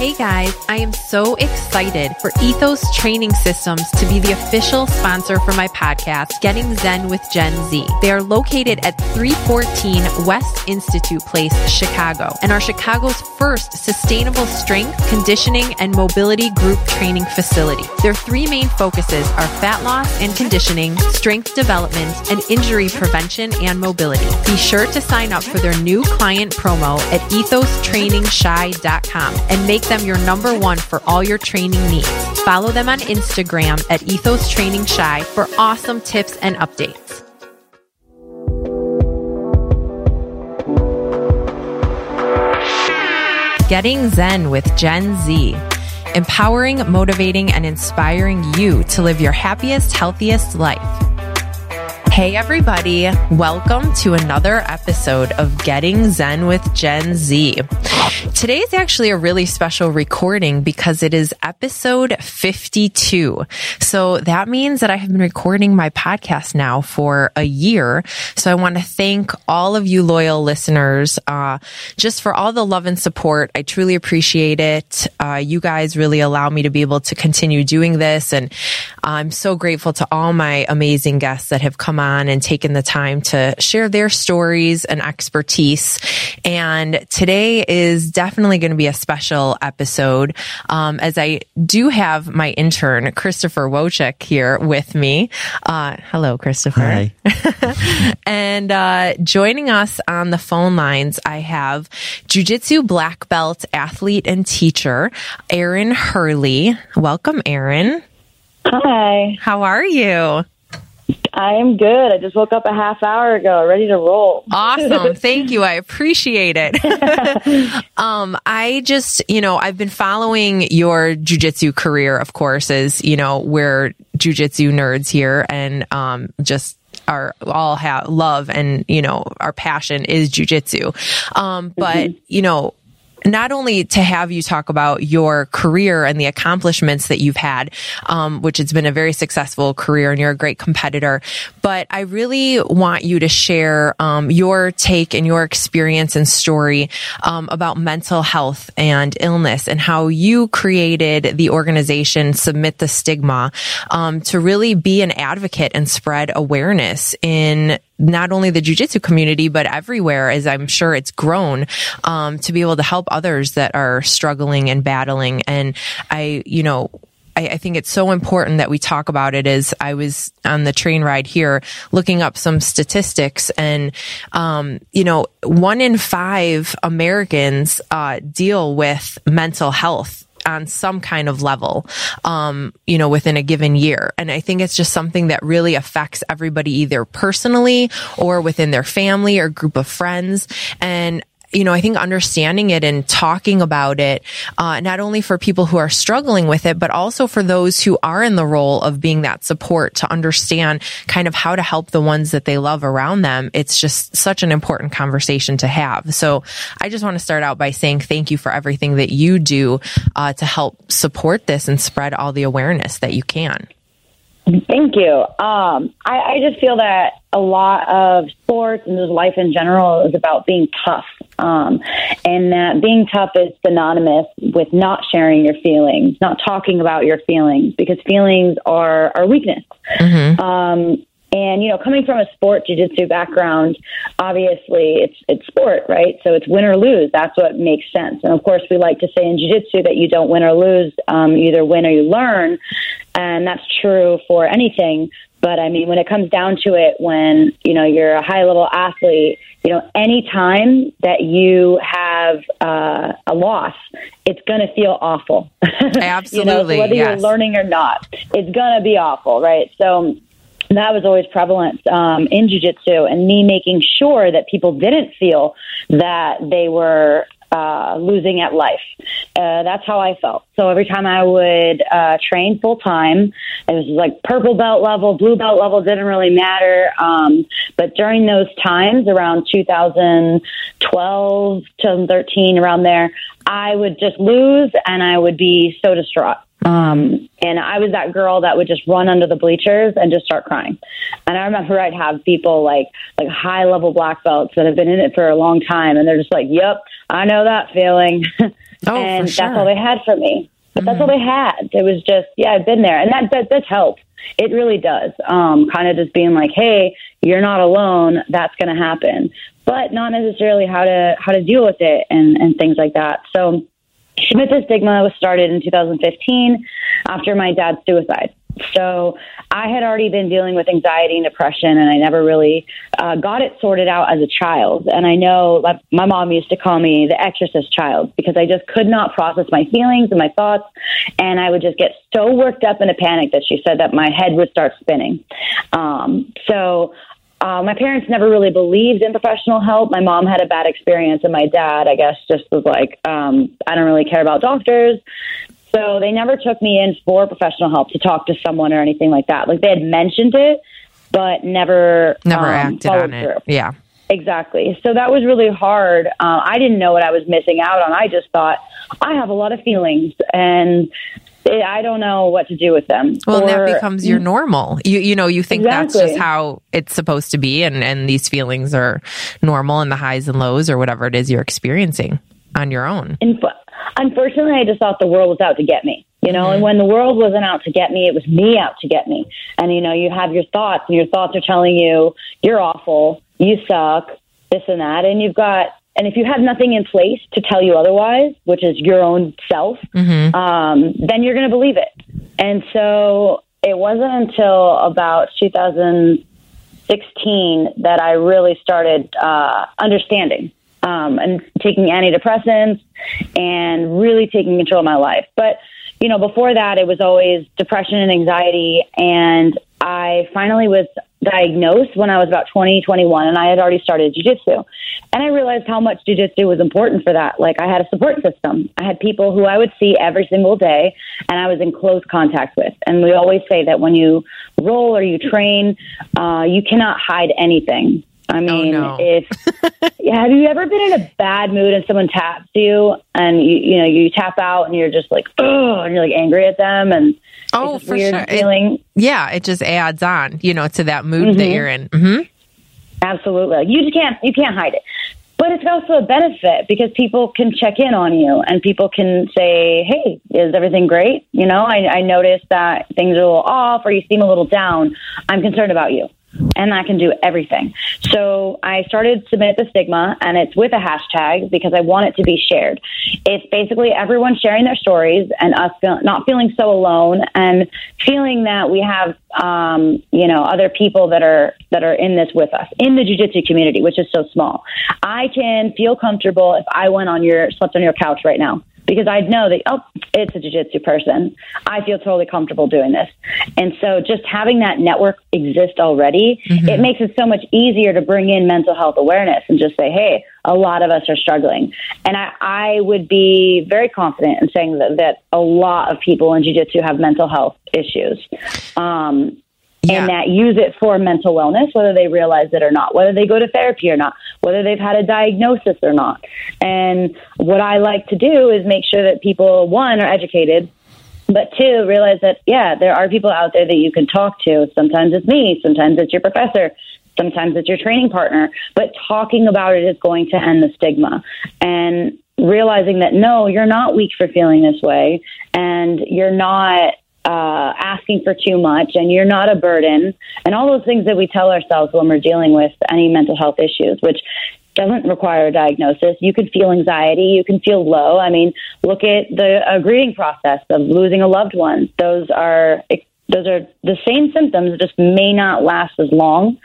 Hey guys, I am so excited for Ethos Training Systems to be the official sponsor for my podcast, Getting Zen with Gen Z. They are located at 314 West Institute Place, Chicago, and are Chicago's first sustainable strength, conditioning, and mobility group training facility. Their three main focuses are fat loss and conditioning, strength development, and injury prevention and mobility. Be sure to sign up for their new client promo at ethostrainingshy.com and make them your number one for all your training needs. Follow them on Instagram at Ethos Training Shy for awesome tips and updates. Getting Zen with Gen Z. Empowering, motivating, and inspiring you to live your happiest, healthiest life. Hey everybody, welcome to another episode of Getting Zen with Gen Z. Today is actually a really special recording because it is episode 52. So that means that I have been recording my podcast now for a year. So I want to thank all of you loyal listeners, just for all the love and support. I truly appreciate it. You guys really allow me to be able to continue doing this. And I'm so grateful to all my amazing guests that have come on and taken the time to share their stories and expertise. And today is definitely going to be a special episode, as I do have my intern, Christopher Wojcik, here with me. Hello, Christopher. Hi. And joining us on the phone lines, I have Jiu-Jitsu black belt athlete and teacher, Erin Hurley. Welcome, Erin. Hi. How are you? I am good. I just woke up a half hour ago, ready to roll. Awesome. Thank you. I appreciate it. I just, I've been following your jiu-jitsu career, of course, as, we're jiu-jitsu nerds here and, just all have love and, our passion is jiu-jitsu. But, not only to have you talk about your career and the accomplishments that you've had, which has been a very successful career and you're a great competitor, but I really want you to share your take and your experience and story about mental health and illness and how you created the organization Submit the Stigma to really be an advocate and spread awareness in not only the jiu-jitsu community, but everywhere, as I'm sure it's grown, to be able to help others that are struggling and battling. And I think it's so important that we talk about it. As I was on the train ride here looking up some statistics and, 1 in 5 Americans, deal with mental health on some kind of level, within a given year. And I think it's just something that really affects everybody either personally or within their family or group of friends. And I think understanding it and talking about it, not only for people who are struggling with it, but also for those who are in the role of being that support to understand kind of how to help the ones that they love around them. It's just such an important conversation to have. So I just want to start out by saying thank you for everything that you do, to help support this and spread all the awareness that you can. Thank you. I just feel that a lot of sports and just life in general is about being tough. And that being tough is synonymous with not sharing your feelings, not talking about your feelings, because feelings are our weakness. Mm-hmm. And, coming from a sport jiu-jitsu background, obviously it's sport, right? So it's win or lose. That's what makes sense. And of course, we like to say in jiu-jitsu that you don't win or lose, you either win or you learn. And that's true for anything. But I mean, when it comes down to it, when, you're a high level athlete, any time that you have a loss, it's going to feel awful. Absolutely. Whether you're learning or not, it's going to be awful, right? So that was always prevalent in jiu-jitsu, and me making sure that people didn't feel that they were losing at life. That's how I felt. So every time I would train full time, it was like purple belt level, blue belt level, didn't really matter. But during those times, around 2012, 2013, around there, I would just lose and I would be so distraught. And I was that girl that would just run under the bleachers and just start crying. And I remember I'd have people like high level black belts that have been in it for a long time. And they're just like, yep, I know that feeling. and for sure. that's all they had for me. But that's all they had. It was just, I've been there. And that's helped. It really does. Kind of just being like, hey, you're not alone. That's going to happen. But not necessarily how to deal with it and things like that. So Submit the Stigma was started in 2015 after my dad's suicide. So I had already been dealing with anxiety and depression, and I never really got it sorted out as a child. And I know, like, my mom used to call me the exorcist child because I just could not process my feelings and my thoughts. And I would just get so worked up in a panic that she said that my head would start spinning. My parents never really believed in professional help. My mom had a bad experience, and my dad, I guess, just was like, I don't really care about doctors. So they never took me in for professional help to talk to someone or anything like that. Like, they had mentioned it, but never acted on it. Through. Yeah, exactly. So that was really hard. I didn't know what I was missing out on. I just thought, I have a lot of feelings, and I don't know what to do with them. Well, and that becomes your normal. You think that's just how it's supposed to be, and these feelings are normal, and the highs and lows or whatever it is you're experiencing on your own. Unfortunately, I just thought the world was out to get me, and when the world wasn't out to get me, it was me out to get me. And, you have your thoughts, and your thoughts are telling you you're awful, you suck, this and that. And if you have nothing in place to tell you otherwise, which is your own self, then you're going to believe it. And so it wasn't until about 2016 that I really started understanding and taking antidepressants and really taking control of my life. But, before that, it was always depression and anxiety. And I finally was diagnosed when I was about 21, and I had already started jiu-jitsu. And I realized how much jiu-jitsu was important for that. Like, I had a support system. I had people who I would see every single day, and I was in close contact with. And we always say that when you roll or you train, you cannot hide anything. I mean, have you ever been in a bad mood and someone taps you and you tap out and you're just like, oh, and you're like angry at them, and it's for weird sure. feeling. It just adds on, to that mood that you're in. Mm-hmm. Absolutely. You can't hide it. But it's also a benefit because people can check in on you and people can say, hey, is everything great? I noticed that things are a little off or you seem a little down. I'm concerned about you. And that can do everything. So I started Submit the Stigma, and it's with a hashtag because I want it to be shared. It's basically everyone sharing their stories and us not feeling so alone and feeling that we have, other people that are in this with us in the jiu-jitsu community, which is so small. I can feel comfortable if I slept on your couch right now, because I'd know that, it's a jiu-jitsu person. I feel totally comfortable doing this. And so just having that network exist already, it makes it so much easier to bring in mental health awareness and just say, hey, a lot of us are struggling. And I would be very confident in saying that a lot of people in jiu-jitsu have mental health issues. And that use it for mental wellness, whether they realize it or not, whether they go to therapy or not, whether they've had a diagnosis or not. And what I like to do is make sure that people, one, are educated, but two, realize that, there are people out there that you can talk to. Sometimes it's me, sometimes it's your professor, sometimes it's your training partner, but talking about it is going to end the stigma. And realizing that, no, you're not weak for feeling this way, and you're not asking for too much, and you're not a burden, and all those things that we tell ourselves when we're dealing with any mental health issues, which doesn't require a diagnosis. You can feel anxiety, you can feel low. I mean, look at the grieving process of losing a loved one. Those are the same symptoms, just may not last as long.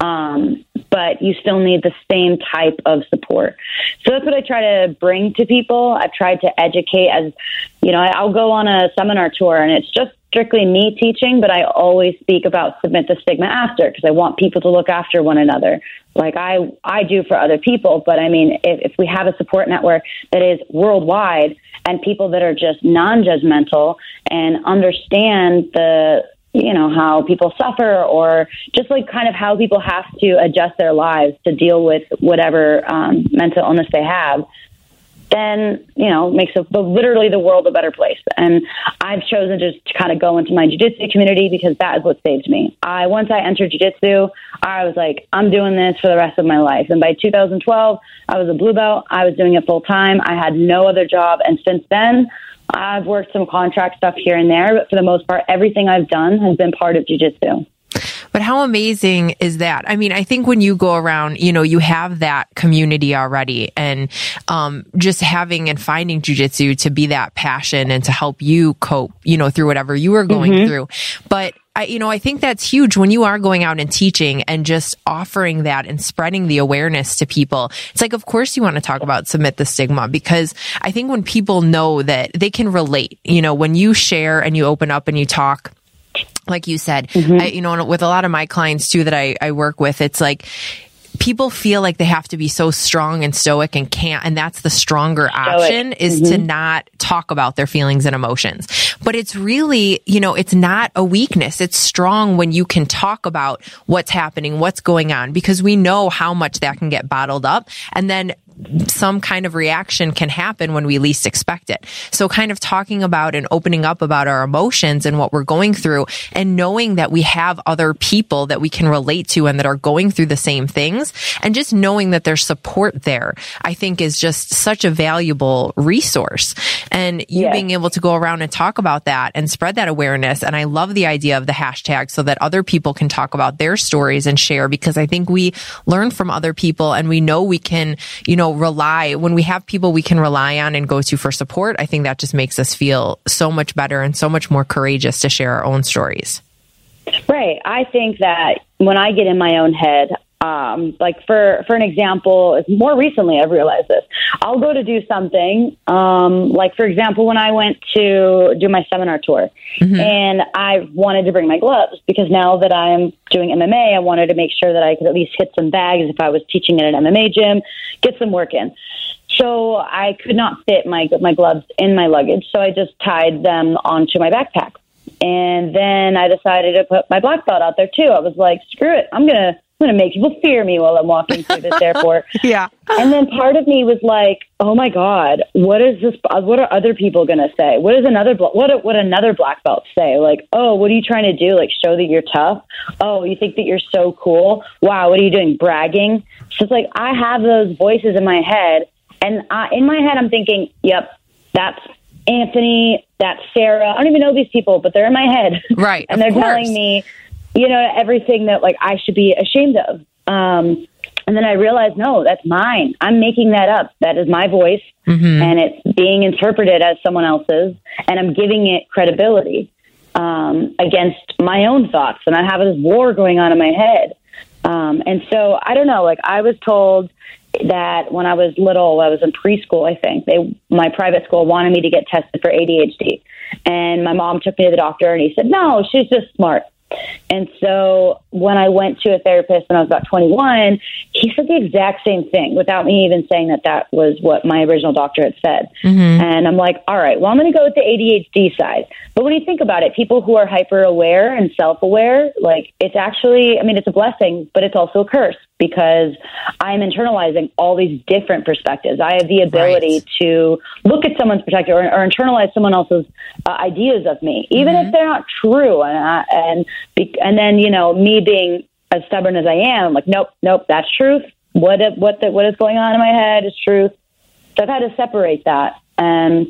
But you still need the same type of support. So that's what I try to bring to people. I've tried to educate I'll go on a seminar tour and it's just strictly me teaching, but I always speak about Submit the Stigma after, because I want people to look after one another like I do for other people. But I mean, if we have a support network that is worldwide and people that are just non-judgmental and understand how people suffer, or just like kind of how people have to adjust their lives to deal with whatever mental illness they have, then, makes literally the world a better place. And I've chosen just to kind of go into my jiu-jitsu community because that is what saved me. Once I entered jiu-jitsu, I was like, I'm doing this for the rest of my life. And by 2012, I was a blue belt. I was doing it full time. I had no other job. And since then, I've worked some contract stuff here and there, but for the most part, everything I've done has been part of jiu-jitsu. But how amazing is that? I mean, I think when you go around, you have that community already, and just having and finding jiu-jitsu to be that passion and to help you cope, through whatever you were going through. But I think that's huge when you are going out and teaching and just offering that and spreading the awareness to people. It's like, of course you want to talk about Submit the Stigma, because I think when people know that they can relate, when you share and you open up and you talk, like you said, with a lot of my clients too that I work with, it's like people feel like they have to be so strong and stoic and can't, and that's the stronger option is to not talk about their feelings and emotions. But it's really, it's not a weakness. It's strong when you can talk about what's happening, what's going on, because we know how much that can get bottled up, and then some kind of reaction can happen when we least expect it. So kind of talking about and opening up about our emotions and what we're going through, and knowing that we have other people that we can relate to and that are going through the same things, and just knowing that there's support there, I think is just such a valuable resource. And you being able to go around and talk about that and spread that awareness. And I love the idea of the hashtag so that other people can talk about their stories and share, because I think we learn from other people, and we know we can, rely, when we have people we can rely on and go to for support. I think that just makes us feel so much better and so much more courageous to share our own stories. Right. I think that when I get in my own head, like for an example, more recently I've realized this. I'll go to do something, like for example, when I went to do my seminar tour, and I wanted to bring my gloves because now that I'm doing MMA, I wanted to make sure that I could at least hit some bags if I was teaching at an MMA gym, get some work in. So I could not fit my gloves in my luggage, so I just tied them onto my backpack. And then I decided to put my black belt out there too. I was like, screw it, I'm going to make people fear me while I'm walking through this airport. Yeah. And then part of me was like, oh my God, what is this? What are other people going to say? What is another black belt say? Like, oh, what are you trying to do? Like, show that you're tough? Oh, you think that you're so cool? Wow. What are you doing? Bragging? So it's like, I have those voices in my head, and in my head, I'm thinking, yep, that's Anthony, that's Sarah. I don't even know these people, but they're in my head. Right. And they're telling me, everything that like I should be ashamed of. And then I realized, no, that's mine. I'm making that up. That is my voice, and it's being interpreted as someone else's, and I'm giving it credibility against my own thoughts. And I have this war going on in my head. And so I don't know, like I was told that when I was little, I was in preschool, I think, my private school wanted me to get tested for ADHD. And my mom took me to the doctor, and he said, no, she's just smart. And so when I went to a therapist when I was about 21, he said the exact same thing without me even saying that was what my original doctor had said. And I'm like, all right, well, I'm going to go with the ADHD side. But when you think about it, people who are hyper aware and self-aware, like it's actually, it's a blessing, but it's also a curse because I'm internalizing all these different perspectives. I have the ability to look at someone's perspective or internalize someone else's ideas of me, even if they're not true. And then, me being as stubborn as I am, I'm like, nope, that's truth. What is going on in my head is truth. So I've had to separate that. And,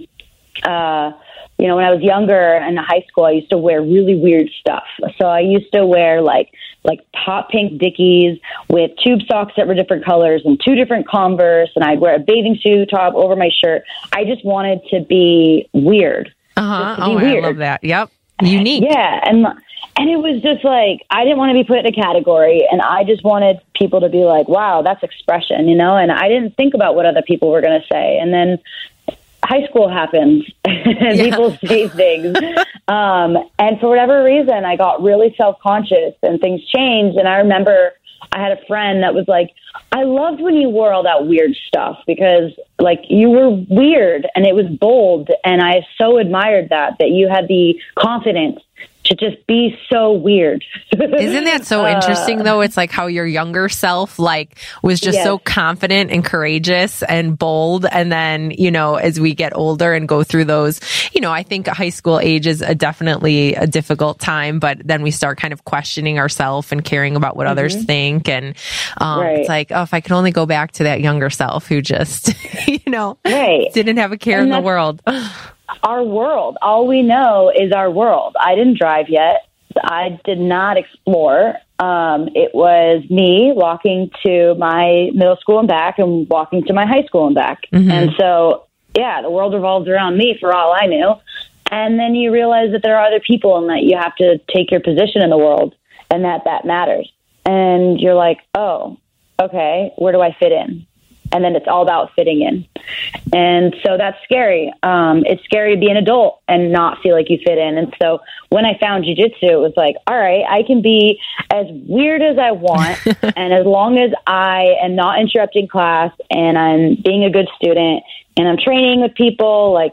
when I was younger in high school, I used to wear really weird stuff. So I used to wear like hot pink Dickies with tube socks that were different colors and 2 different Converse. And I'd wear a bathing suit top over my shirt. I just wanted to be weird. Weird. I love that. Yep. Unique. Yeah. And it was just like, I didn't want to be put in a category, and I just wanted people to be like, wow, that's expression, and I didn't think about what other people were going to say. And then high school happens and people say things. And for whatever reason, I got really self-conscious and things changed. And I remember I had a friend that was like, I loved when you wore all that weird stuff because like you were weird and it was bold. And I so admired that you had the confidence to just be so weird. Isn't that so interesting though? It's like how your younger self like was just so confident and courageous and bold. And then, you know, as we get older and go through those, you know, I think high school age is definitely a difficult time, but then we start kind of questioning ourselves and caring about what others think. And it's like, oh, if I could only go back to that younger self who just, you know, didn't have a care in the world. Our world. All we know is our world. I didn't drive yet. I did not explore. It was me walking to my middle school and back and walking to my high school and back. And so, yeah, the world revolved around me for all I knew. And then you realize that there are other people and that you have to take your position in the world and that matters. And you're like, oh, okay, where do I fit in? And then it's all about fitting in. And so that's scary. It's scary to be an adult and not feel like you fit in. And so when I found jiu-jitsu, it was like, all right, I can be as weird as I want. And as long as I am not interrupting class and I'm being a good student and I'm training with people, like,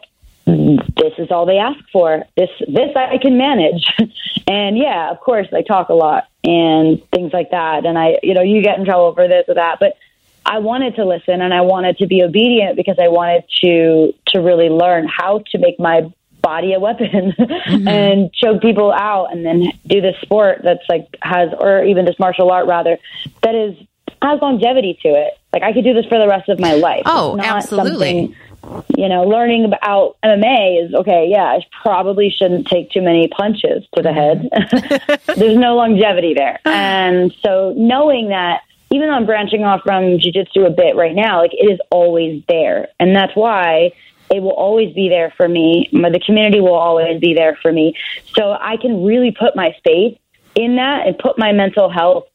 this is all they ask for. This I can manage. And yeah, of course, I talk a lot and things like that. And you get in trouble for this or that, but I wanted to listen and I wanted to be obedient because I wanted to really learn how to make my body a weapon and choke people out and then do this sport that's like or even this martial art rather, that has longevity to it. Like I could do this for the rest of my life. Oh, absolutely. Learning about MMA is okay. Yeah, I probably shouldn't take too many punches to the head. There's no longevity there. And so knowing that, even though I'm branching off from jiu-jitsu a bit right now, like it is always there. And that's why it will always be there for me. The community will always be there for me. So I can really put my faith in that and put my mental health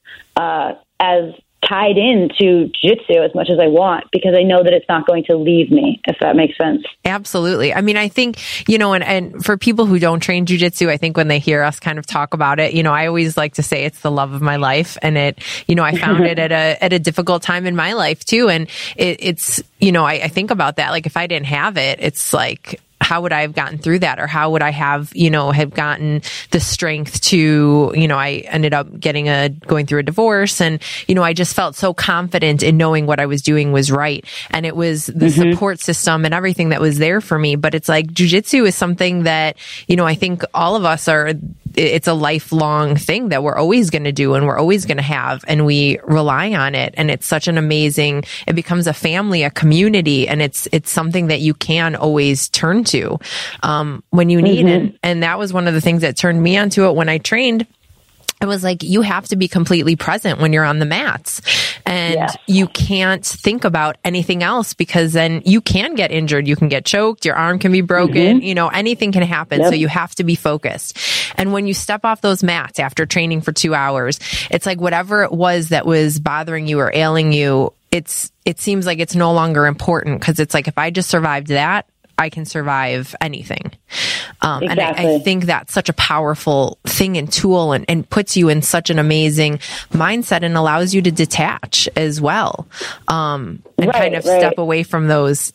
as tied into jiu-jitsu as much as I want, because I know that it's not going to leave me, if that makes sense. Absolutely. I mean, I think, and for people who don't train jiu-jitsu, I think when they hear us kind of talk about it, I always like to say it's the love of my life. And I found it at a difficult time in my life too. And it's, I think about that. Like if I didn't have it, it's like, how would I have gotten through that? Or how would I have gotten the strength to, I ended up going through a divorce and, I just felt so confident in knowing what I was doing was right. And it was the support system and everything that was there for me. But it's like jiu-jitsu is something that, I think all of us it's a lifelong thing that we're always going to do and we're always going to have, and we rely on it. And it's such an amazing, it becomes a family, a community, and it's something that you can always turn to, when you need it. And that was one of the things that turned me onto it when I trained. It was like, you have to be completely present when you're on the mats, and you can't think about anything else, because then you can get injured. You can get choked. Your arm can be broken. Anything can happen. So you have to be focused. And when you step off those mats after training for 2 hours, it's like whatever it was that was bothering you or ailing you, it seems like it's no longer important, because it's like, if I just survived that, I can survive anything. Exactly. And I think that's such a powerful thing and tool, and puts you in such an amazing mindset and allows you to detach as well. And kind of step away from those,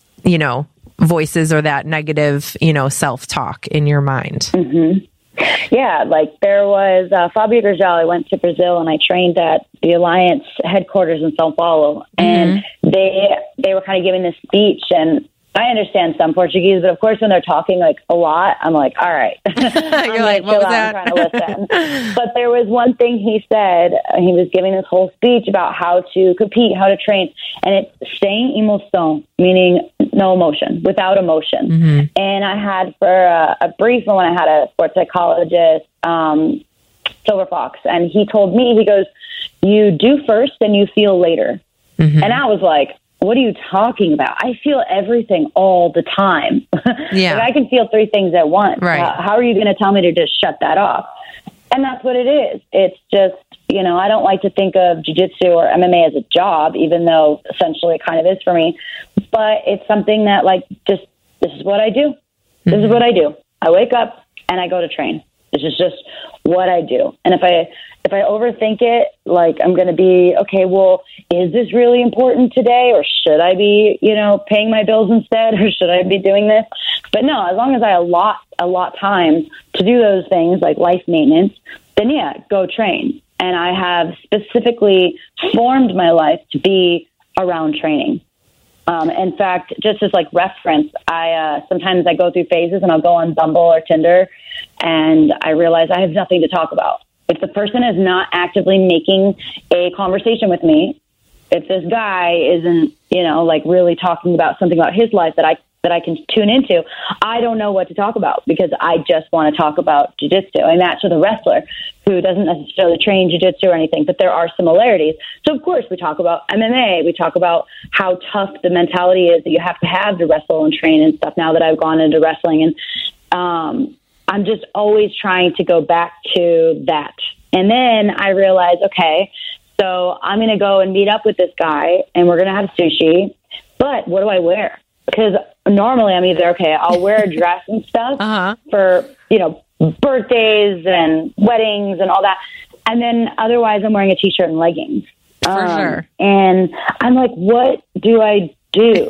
voices or that negative, self-talk in your mind. Yeah, like there was Fabio Gurgel. I went to Brazil and I trained at the Alliance headquarters in São Paulo, and they were kind of giving this speech, and I understand some Portuguese, but of course when they're talking like a lot, I'm like, all right. You're like, what was that? I'm trying to listen. But there was one thing he said. He was giving this whole speech about how to compete, how to train, and it's sem emoção, meaning no emotion, without emotion. And I had for a brief when I had a sports psychologist, Silver Fox, and he told me, he goes, you do first and you feel later. And I was like, what are you talking about? I feel everything all the time. Yeah. Like I can feel 3 things at once. Right. How are you going to tell me to just shut that off? And that's what it is. It's just, I don't like to think of jiu-jitsu or MMA as a job, even though essentially it kind of is for me. But it's something that this is what I do. This is what I do. I wake up and I go to train. This is just what I do. And if I overthink it, like I'm going to be, okay, well, is this really important today? Or should I be, paying my bills instead? Or should I be doing this? But no, as long as I allot a lot of time to do those things like life maintenance, then yeah, go train. And I have specifically formed my life to be around training. In fact, just as like reference, sometimes I go through phases and I'll go on Bumble or Tinder and I realize I have nothing to talk about. If the person is not actively making a conversation with me, if this guy isn't, like really talking about something about his life that I can tune into, I don't know what to talk about because I just want to talk about jiu-jitsu. I match with a wrestler who doesn't necessarily train jiu-jitsu or anything, but there are similarities. So, of course, we talk about MMA. We talk about how tough the mentality is that you have to wrestle and train and stuff now that I've gone into wrestling. And I'm just always trying to go back to that. And then I realized, okay, so I'm going to go and meet up with this guy and we're going to have sushi. But what do I wear? Because normally I'm either, I'll wear a dress and stuff for, birthdays and weddings and all that. And then otherwise I'm wearing a t-shirt and leggings. For sure. And I'm like, what do I do?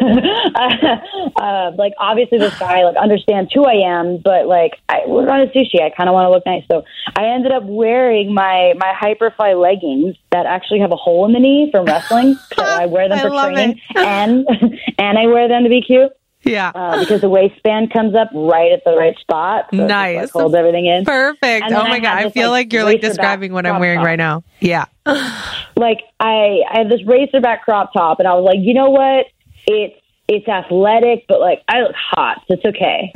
Like, obviously this guy understands who I am, but we're going to sushi. I kind of want to look nice. So I ended up wearing my Hyperfly leggings that actually have a hole in the knee from wrestling. So I wear them for training and I wear them to be cute. Yeah. Because the waistband comes up right at the right spot. So nice. It just, holds everything in. Perfect. Oh my God. I feel like you're describing what I'm wearing right now. Yeah. I have this racerback crop top and I was like, you know what? It's athletic, but I look hot. So it's okay.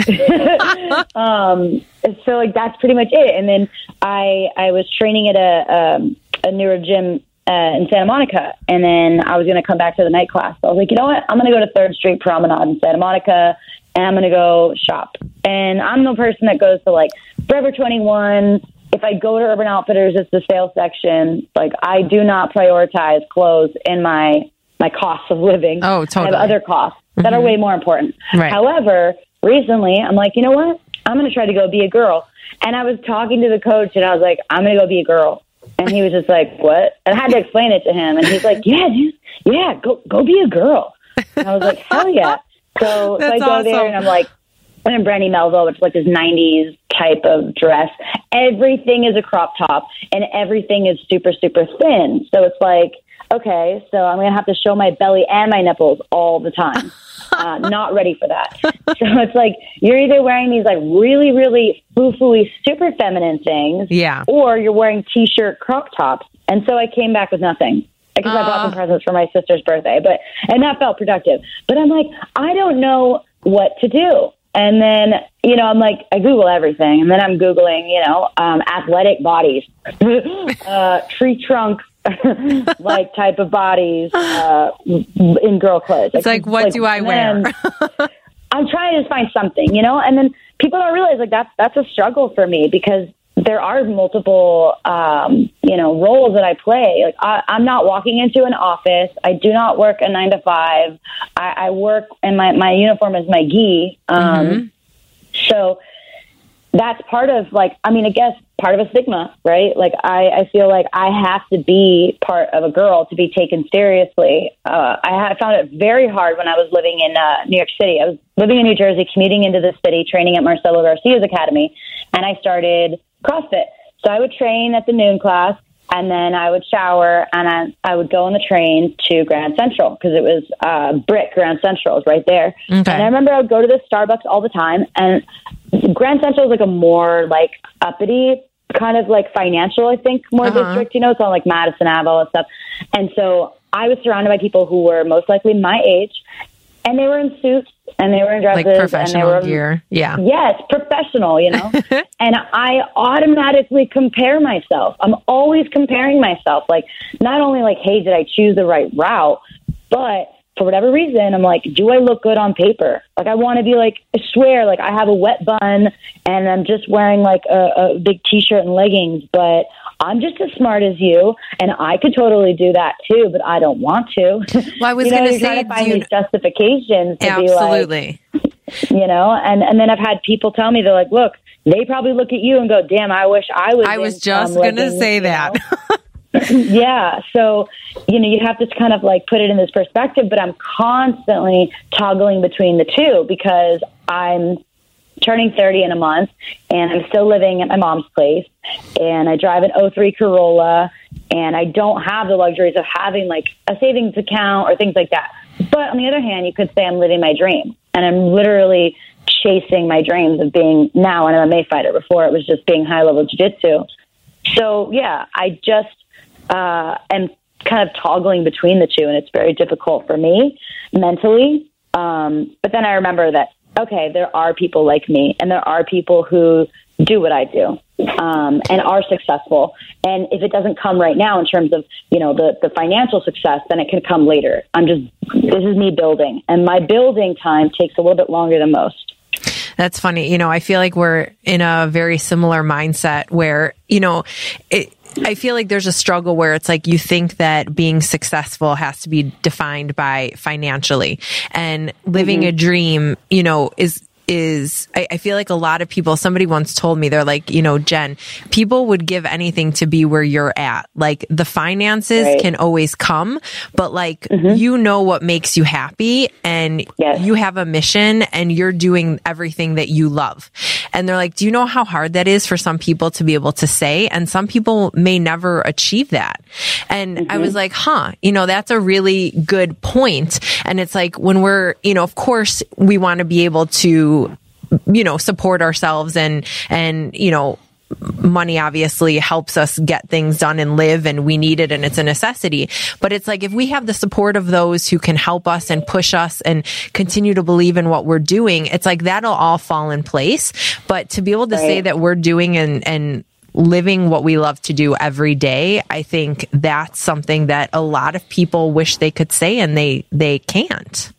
So that's pretty much it. And then I was training at a newer gym in Santa Monica, and then I was going to come back to the night class. So I was like, you know what? I'm going to go to 3rd Street Promenade in Santa Monica, and I'm going to go shop. And I'm the person that goes to Forever 21. If I go to Urban Outfitters, it's the sales section. I do not prioritize clothes in my costs of living. Oh, totally. I have other costs that are way more important. Right. However, recently I'm like, you know what? I'm going to try to go be a girl. And I was talking to the coach, and I was like, I'm going to go be a girl. And he was just like, what? And I had to explain it to him. And he's like, yeah, dude, yeah, go be a girl. And I was like, hell yeah. So I go there and I'm I'm in Brandy Melville, which is this 90s type of dress. Everything is a crop top and everything is super, super thin. So it's okay, so I'm going to have to show my belly and my nipples all the time. Not ready for that. So it's you're either wearing these really, really foo-foo-y, super feminine things, or you're wearing t-shirt crop tops. And so I came back with nothing because I bought some presents for my sister's birthday, and that felt productive. But I'm I don't know what to do. And then, I'm I Google everything, and then I'm Googling, athletic bodies, tree trunk, type of bodies in girl clothes. It's what do I wear? I'm trying to find something, and then people don't realize that's a struggle for me because there are multiple, roles that I play. I'm not walking into an office. I do not work a 9 to 5. I work, and my uniform is my gi. So that's part of I guess part of a stigma, right? I feel I have to be part of a girl to be taken seriously. I found it very hard when I was living in New York City. I was living in New Jersey, commuting into the city, training at Marcelo Garcia's academy, and I started CrossFit. So I would train at the noon class, and then I would shower, and I would go on the train to Grand Central because it was Brick Grand Central is right there. Okay. And I remember I would go to the Starbucks all the time, and Grand Central is a more uppity kind of financial, I think, more district, it's on Madison Ave, all that stuff. And so I was surrounded by people who were most likely my age, and they were in suits and they were in dresses. Professional and they were, gear. Yeah. Yes, professional, And I automatically compare myself. I'm always comparing myself. Not only hey, did I choose the right route, but for whatever reason, I'm do I look good on paper? I want to be I swear, I have a wet bun and I'm just wearing a big t-shirt and leggings, but I'm just as smart as you, and I could totally do that too, but I don't want to. Well, I was going to say, trying to find these justifications to absolutely. Be and then I've had people tell me, they're look, they probably look at you and go, damn, I wish I was. I was just going to say that. Yeah. So, you have to kind of put it in this perspective, but I'm constantly toggling between the two because I'm turning 30 in a month, and I'm still living at my mom's place, and I drive an '03 Corolla, and I don't have the luxuries of having like a savings account or things like that. But on the other hand, you could say I'm living my dream, and I'm literally chasing my dreams of being now an MMA fighter. Before it was just being high-level jiu-jitsu. So yeah, I just am kind of toggling between the two, and it's very difficult for me mentally. But then I remember that, okay, there are people like me, and there are people who do what I do, and are successful. And if it doesn't come right now in terms of, you know, the financial success, then it can come later. This is me building, and my building time takes a little bit longer than most. That's funny. You know, I feel like we're in a very similar mindset where, you know, I feel like there's a struggle where it's like you think that being successful has to be defined by financially, and living a dream, you know, I feel like a lot of people, somebody once told me, they're like, you know, Jen, people would give anything to be where you're at. Like the finances can always come, but like, you know what makes you happy, and you have a mission, and you're doing everything that you love. And they're like, do you know how hard that is for some people to be able to say? And some people may never achieve that. And I was like, you know, that's a really good point. And it's like when we're, you know, of course we want to be able to, you know, support ourselves, and, you know, money obviously helps us get things done and live, and we need it, and it's a necessity. But it's like, if we have the support of those who can help us and push us and continue to believe in what we're doing, it's like that'll all fall in place. But to be able to say that we're doing and living what we love to do every day, I think that's something that a lot of people wish they could say, and they can't.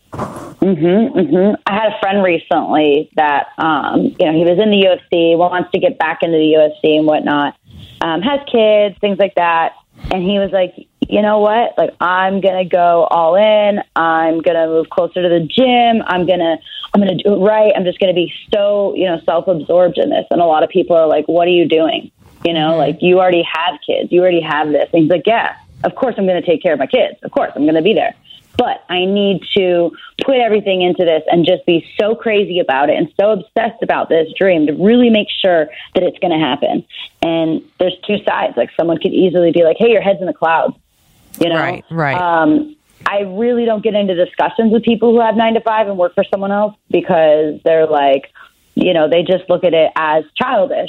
I had a friend recently that, you know, he was in the UFC, wants to get back into the UFC and whatnot, has kids, things like that. And he was like, you know what? Like, I'm going to go all in. I'm going to move closer to the gym. I'm going to do it right. I'm just going to be so, you know, self-absorbed in this. And a lot of people are like, what are you doing? You know, like, you already have kids. You already have this. And he's like, yeah, of course I'm going to take care of my kids. Of course I'm going to be there. But I need to put everything into this and just be so crazy about it and so obsessed about this dream to really make sure that it's going to happen. And there's two sides. Like, someone could easily be like, hey, your head's in the clouds. You know? Right. I really don't get into discussions with people who have 9 to 5 and work for someone else, because they're like, you know, they just look at it as childish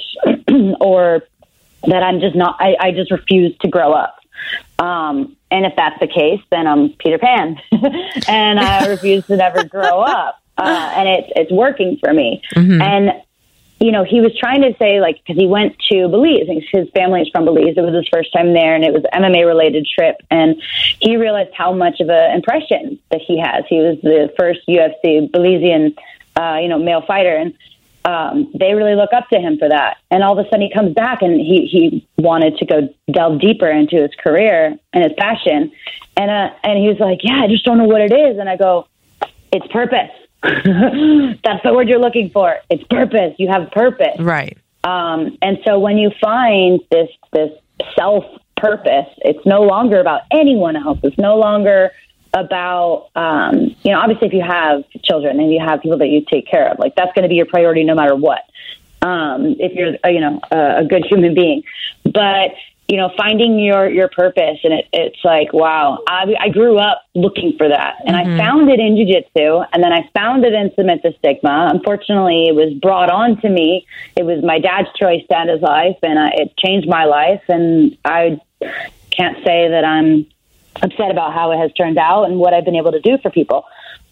or that I'm just not, I just refuse to grow up. And if that's the case, then I'm Peter Pan and I refuse to never grow up. And it's working for me. And, you know, he was trying to say, like, cause he went to Belize, his family is from Belize. It was his first time there, and it was an MMA related trip. And he realized how much of an impression that he has. He was the first UFC Belizean, you know, male fighter. And, they really look up to him for that. And all of a sudden he comes back, and he wanted to go delve deeper into his career and his passion. And he was like, yeah, I just don't know what it is. And I go, it's purpose. That's the word you're looking for. It's purpose. You have purpose. Right. And so when you find this self purpose, it's no longer about anyone else. It's no longer about, you know, obviously if you have children and you have people that you take care of, like, that's going to be your priority no matter what. If you're, you know, a good human being, but, you know, finding your purpose. And it's like, wow, I grew up looking for that, and I found it in jiu-jitsu, and then I found it in Submit the Stigma. Unfortunately, it was brought on to me. It was my dad's choice to end his life, and it changed my life. And I can't say that I'm upset about how it has turned out and what I've been able to do for people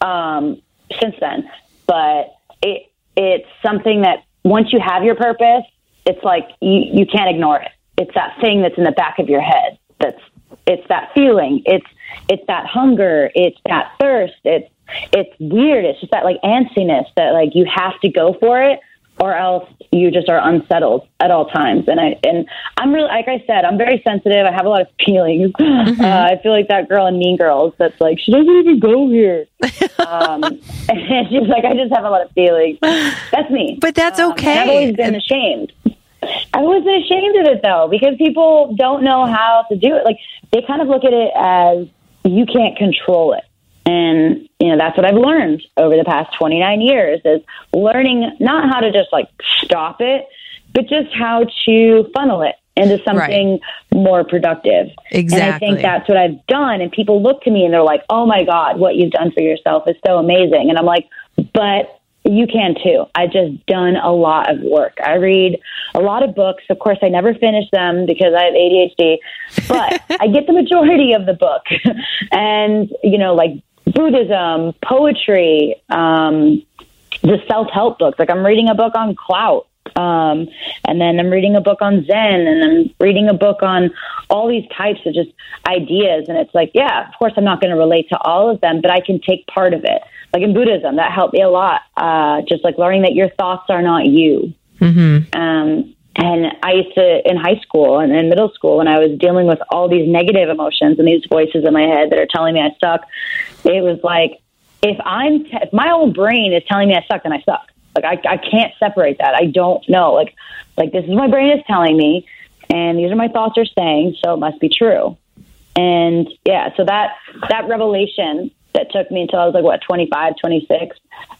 since then. But it's something that once you have your purpose, it's like you can't ignore it. It's that thing that's in the back of your head. It's that feeling. It's that hunger. It's that thirst. It's weird. It's just that, like, antsiness that, like, you have to go for it, or else you just are unsettled at all times. And I'm really, like I said, I'm very sensitive. I have a lot of feelings. I feel like that girl in Mean Girls that's like, she doesn't even go here. And she's like, I just have a lot of feelings. That's me. But that's okay. I've always been ashamed. I've always been ashamed of it, though, because people don't know how to do it. Like, they kind of look at it as you can't control it. And, that's what I've learned over the past 29 years is learning not how to just like stop it, but just how to funnel it into something more productive. Exactly. And I think that's what I've done. And people look to me and they're like, oh my God, what you've done for yourself is so amazing. And I'm like, but you can too. I've just done a lot of work. I read a lot of books. Of course, I never finish them because I have ADHD, but I get the majority of the book. And, like Buddhism, poetry, the self-help books. Like I'm reading a book on clout. And then I'm reading a book on Zen, and I'm reading a book on all these types of just ideas. And it's like, yeah, of course I'm not going to relate to all of them, but I can take part of it. Like in Buddhism, that helped me a lot. Just like learning that your thoughts are not you. Mm-hmm. And I used to, in high school and in middle school, when I was dealing with all these negative emotions and these voices in my head that are telling me I suck, it was like, if my own brain is telling me I suck, then I suck. Like I can't separate that. I don't know. Like this is what my brain is telling me, and these are my thoughts are saying, so it must be true. And yeah, so that revelation that took me until I was like 25, 26,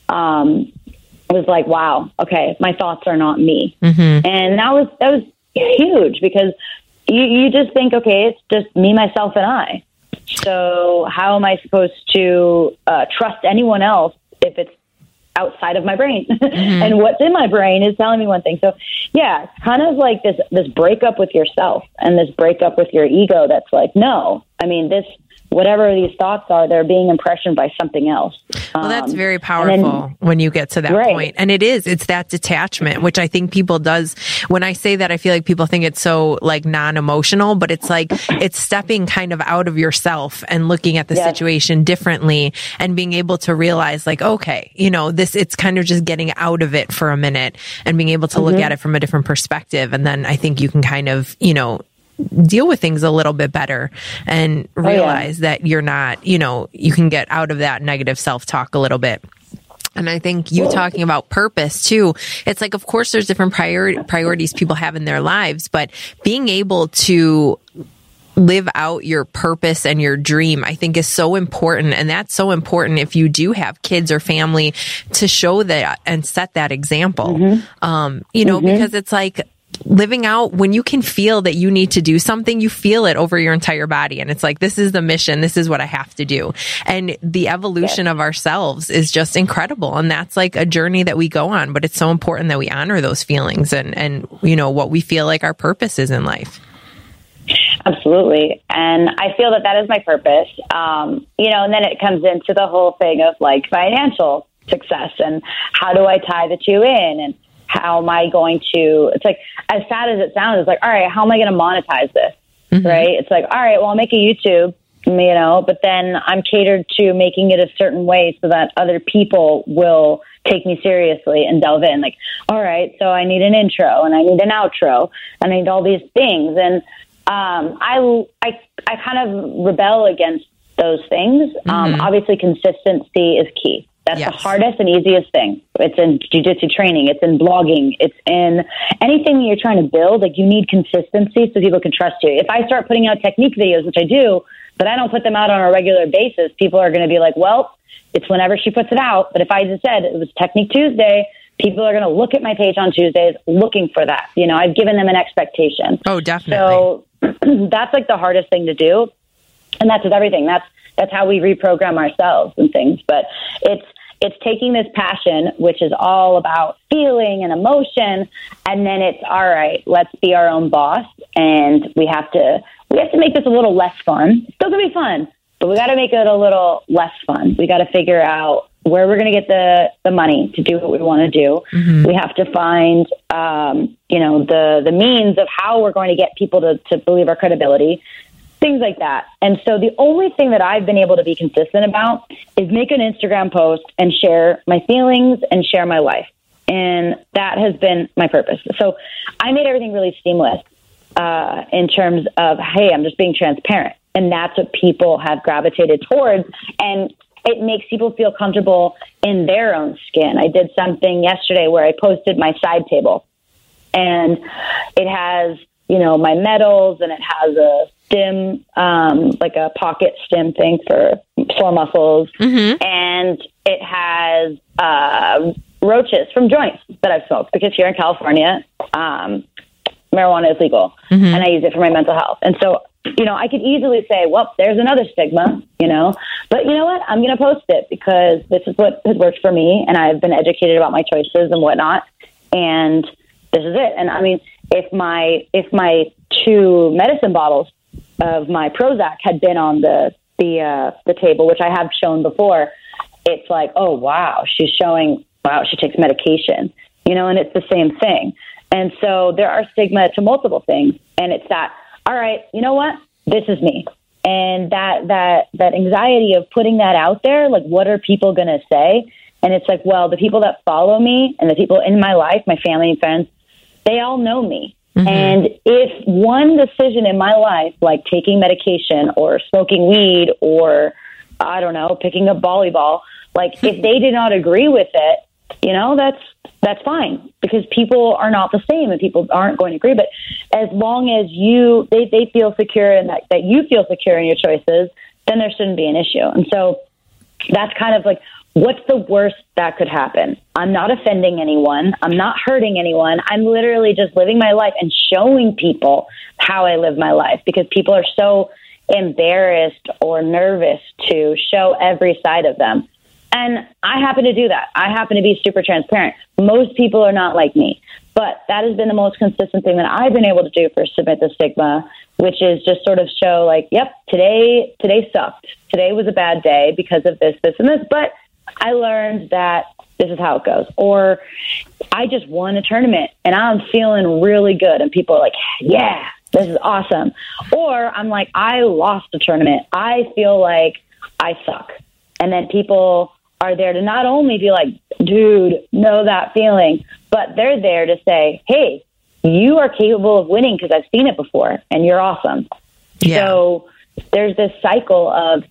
was like, wow, okay, my thoughts are not me. Mm-hmm. And that was huge because you just think, okay, it's just me, myself, and I. So how am I supposed to trust anyone else if it's outside of my brain? Mm-hmm. And what's in my brain is telling me one thing. So yeah, it's kind of like this breakup with yourself and this breakup with your ego. That's like, no, I mean, whatever these thoughts are, they're being impressioned by something else. Well, that's very powerful when you get to that point. And it's that detachment, which I think people does. When I say that, I feel like people think it's so like non-emotional, but it's like, it's stepping kind of out of yourself and looking at the situation differently and being able to realize like, okay, it's kind of just getting out of it for a minute and being able to look at it from a different perspective. And then I think you can kind of, deal with things a little bit better and realize that you're not, you can get out of that negative self-talk a little bit. And I think you talking about purpose too, it's like, of course, there's different priorities people have in their lives, but being able to live out your purpose and your dream, I think is so important. And that's so important if you do have kids or family to show that and set that example, because it's like, living out when you can feel that you need to do something, you feel it over your entire body. And it's like, this is the mission. This is what I have to do. And the evolution of ourselves is just incredible. And that's like a journey that we go on, but it's so important that we honor those feelings and what we feel like our purpose is in life. Absolutely. And I feel that is my purpose. And then it comes into the whole thing of like financial success and how do I tie the two in, and how am I going to, it's like, as sad as it sounds, it's like, all right, how am I going to monetize this? Mm-hmm. Right? It's like, all right, well, I'll make a YouTube, but then I'm catered to making it a certain way so that other people will take me seriously and delve in. Like, all right, so I need an intro and I need an outro and I need all these things. And I kind of rebel against those things. Obviously, consistency is key. That's the hardest and easiest thing. It's in jiu-jitsu training. It's in blogging. It's in anything you're trying to build. Like, you need consistency so people can trust you. If I start putting out technique videos, which I do, but I don't put them out on a regular basis, people are going to be like, well, it's whenever she puts it out. But if I just said it was Technique Tuesday, people are going to look at my page on Tuesdays looking for that. I've given them an expectation. Oh, definitely. So that's like the hardest thing to do. And that's with everything. That's how we reprogram ourselves and things. But it's taking this passion, which is all about feeling and emotion, and then it's all right, let's be our own boss, and we have to make this a little less fun. It's still gonna be fun, but we got to make it a little less fun. We got to figure out where we're going to get the money to do what we want to do. Mm-hmm. We have to find the means of how we're going to get people to believe our credibility. Things like that. And so the only thing that I've been able to be consistent about is make an Instagram post and share my feelings and share my life. And that has been my purpose. So I made everything really seamless in terms of, hey, I'm just being transparent. And that's what people have gravitated towards. And it makes people feel comfortable in their own skin. I did something yesterday where I posted my side table. And it has, my medals, and it has a stim, like a pocket stim thing for sore muscles. And it has roaches from joints that I've smoked, because here in California, marijuana is legal, and I use it for my mental health. And so, you know, I could easily say, well, there's another stigma, you know, but you know what? I'm going to post it because this is what has worked for me, and I've been educated about my choices and whatnot. And this is it. And I mean, if my 2 medicine bottles of my Prozac had been on the table, which I have shown before, it's like, oh, wow, she's showing, wow, she takes medication, you know, and it's the same thing. And so there are stigma to multiple things. And it's that, all right, you know what? This is me. And that anxiety of putting that out there, like, what are people going to say? And it's like, well, the people that follow me and the people in my life, my family and friends, they all know me. And if one decision in my life, like taking medication or smoking weed or, I don't know, picking up volleyball, like if they did not agree with it, you know, that's fine, because people are not the same and people aren't going to agree. But as long as they feel secure and that you feel secure in your choices, then there shouldn't be an issue. And so that's kind of like, what's the worst that could happen? I'm not offending anyone. I'm not hurting anyone. I'm literally just living my life and showing people how I live my life, because people are so embarrassed or nervous to show every side of them. And I happen to do that. I happen to be super transparent. Most people are not like me, but that has been the most consistent thing that I've been able to do for Submit the Stigma, which is just sort of show like, yep, today sucked. Today was a bad day because of this, and this, but I learned that this is how it goes. Or I just won a tournament and I'm feeling really good. And people are like, yeah, this is awesome. Or I'm like, I lost a tournament. I feel like I suck. And then people are there to not only be like, dude, know that feeling, but they're there to say, hey, you are capable of winning because I've seen it before and you're awesome. Yeah. So there's this cycle of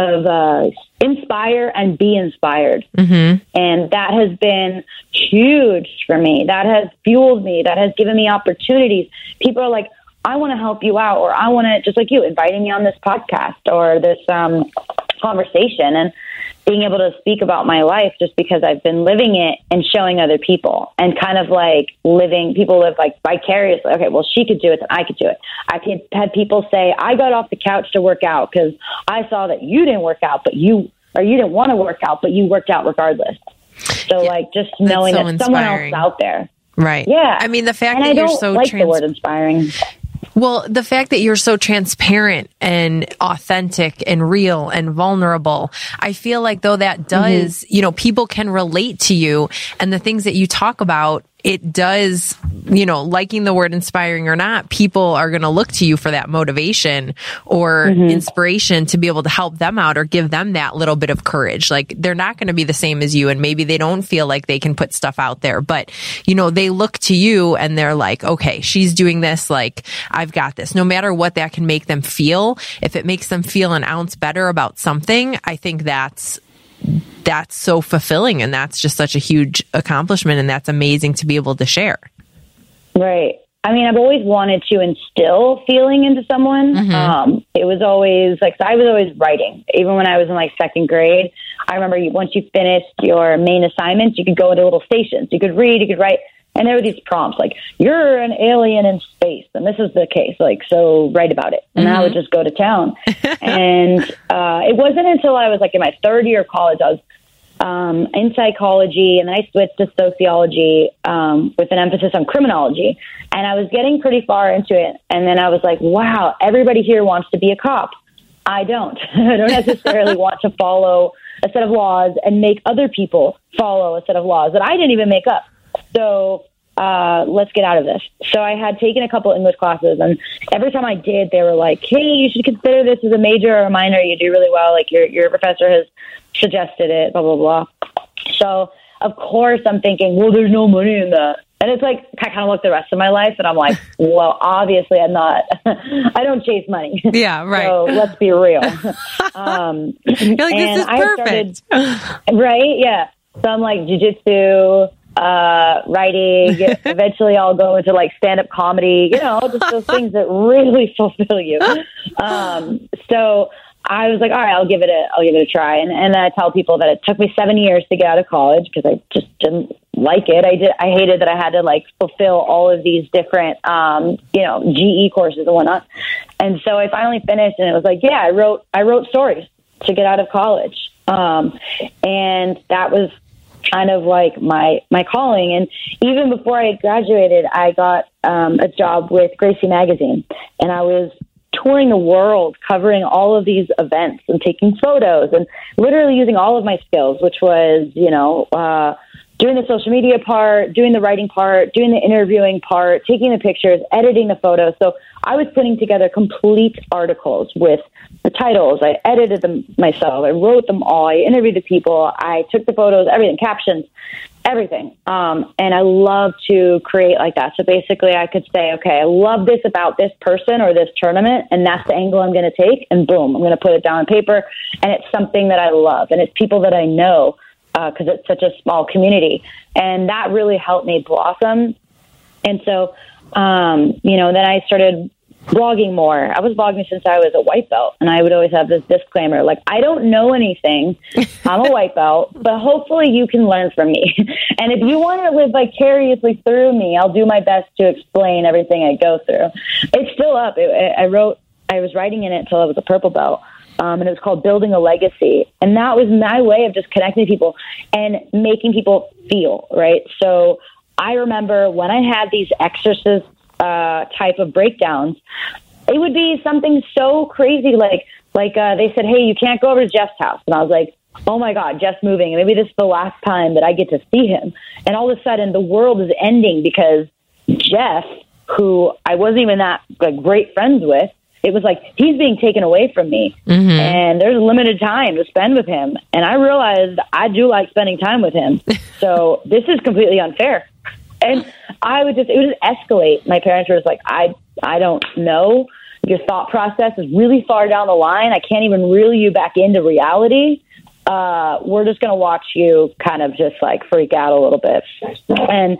inspire and be inspired. And that has been huge for me. That has fueled me. That has given me opportunities. People are like, I want to help you out, or I want to, just like you, inviting me on this podcast or this conversation, and being able to speak about my life just because I've been living it and showing other people, and kind of like people live like vicariously. Okay, well, she could do it, then I could do it. I could have people say, I got off the couch to work out because I saw that you didn't work out, you didn't want to work out, but you worked out regardless. So like just knowing that someone else out there. Right. Yeah. I mean, the fact that you're so like the word inspiring. Well, the fact that you're so transparent and authentic and real and vulnerable, I feel like though that does, you know, people can relate to you, and the things that you talk about, it does, you know, liking the word inspiring or not, people are going to look to you for that motivation or inspiration to be able to help them out or give them that little bit of courage. Like, they're not going to be the same as you, and maybe they don't feel like they can put stuff out there, but you know, they look to you and they're like, okay, she's doing this. Like, I've got this. No matter what that can make them feel, if it makes them feel an ounce better about something, I think that's so fulfilling, and that's just such a huge accomplishment, and that's amazing to be able to share. Right. I mean, I've always wanted to instill feeling into someone. It was always like, so I was always writing. Even when I was in like second grade, I remember once you finished your main assignments, you could go into little stations. You could read, you could write. And there were these prompts like, you're an alien in space. And this is the case. Like, so write about it. And I would just go to town. And it wasn't until I was like in my third year of college, I was in psychology, and then I switched to sociology with an emphasis on criminology. And I was getting pretty far into it. And then I was like, wow, everybody here wants to be a cop. I don't. I don't necessarily want to follow a set of laws and make other people follow a set of laws that I didn't even make up. So let's get out of this. So I had taken a couple English classes, and every time I did, they were like, hey, you should consider this as a major or a minor. You do really well. Like, your professor has suggested it, blah, blah, blah. So, of course, I'm thinking, well, there's no money in that. And it's like, I kind of look the rest of my life, and I'm like, well, obviously I'm not, I don't chase money. Yeah, right. So let's be real. You're like, this is perfect. Right, yeah. So I'm like, jiu-jitsu, writing. Eventually I'll go into like stand-up comedy, just those things that really fulfill you. So I was like, all right, I'll give it a try. And I tell people that it took me 7 years to get out of college because I just didn't like it. I hated that I had to like fulfill all of these different, GE courses and whatnot. And so I finally finished, and it was like, yeah, I wrote stories to get out of college. And that was kind of like my calling. And even before I graduated, I got a job with Gracie Magazine, and I was touring the world, covering all of these events and taking photos and literally using all of my skills, which was, doing the social media part, doing the writing part, doing the interviewing part, taking the pictures, editing the photos. So I was putting together complete articles with the titles. I edited them myself. I wrote them all. I interviewed the people. I took the photos, everything, captions, everything. And I love to create like that. So basically I could say, okay, I love this about this person or this tournament, and that's the angle I'm going to take. And boom, I'm going to put it down on paper. And it's something that I love. And it's people that I know because it's such a small community. And that really helped me blossom. And so, then I started blogging more. I was blogging since I was a white belt, and I would always have this disclaimer, like, I don't know anything. I'm a white belt, but hopefully you can learn from me. And if you want to live vicariously through me, I'll do my best to explain everything I go through. It's still up. I was writing in it until I was a purple belt. And it was called Building a Legacy. And that was my way of just connecting people and making people feel, right? So I remember when I had these exorcist type of breakdowns, it would be something so crazy, like they said, hey, you can't go over to Jeff's house. And I was like, oh my God, Jeff's moving. And maybe this is the last time that I get to see him. And all of a sudden the world is ending because Jeff, who I wasn't even that great friends with, it was like he's being taken away from me, and there's limited time to spend with him. And I realized I do like spending time with him. So this is completely unfair. And it would just escalate. My parents were just like, I don't know. Your thought process is really far down the line. I can't even reel you back into reality. We're just going to watch you kind of just like freak out a little bit. And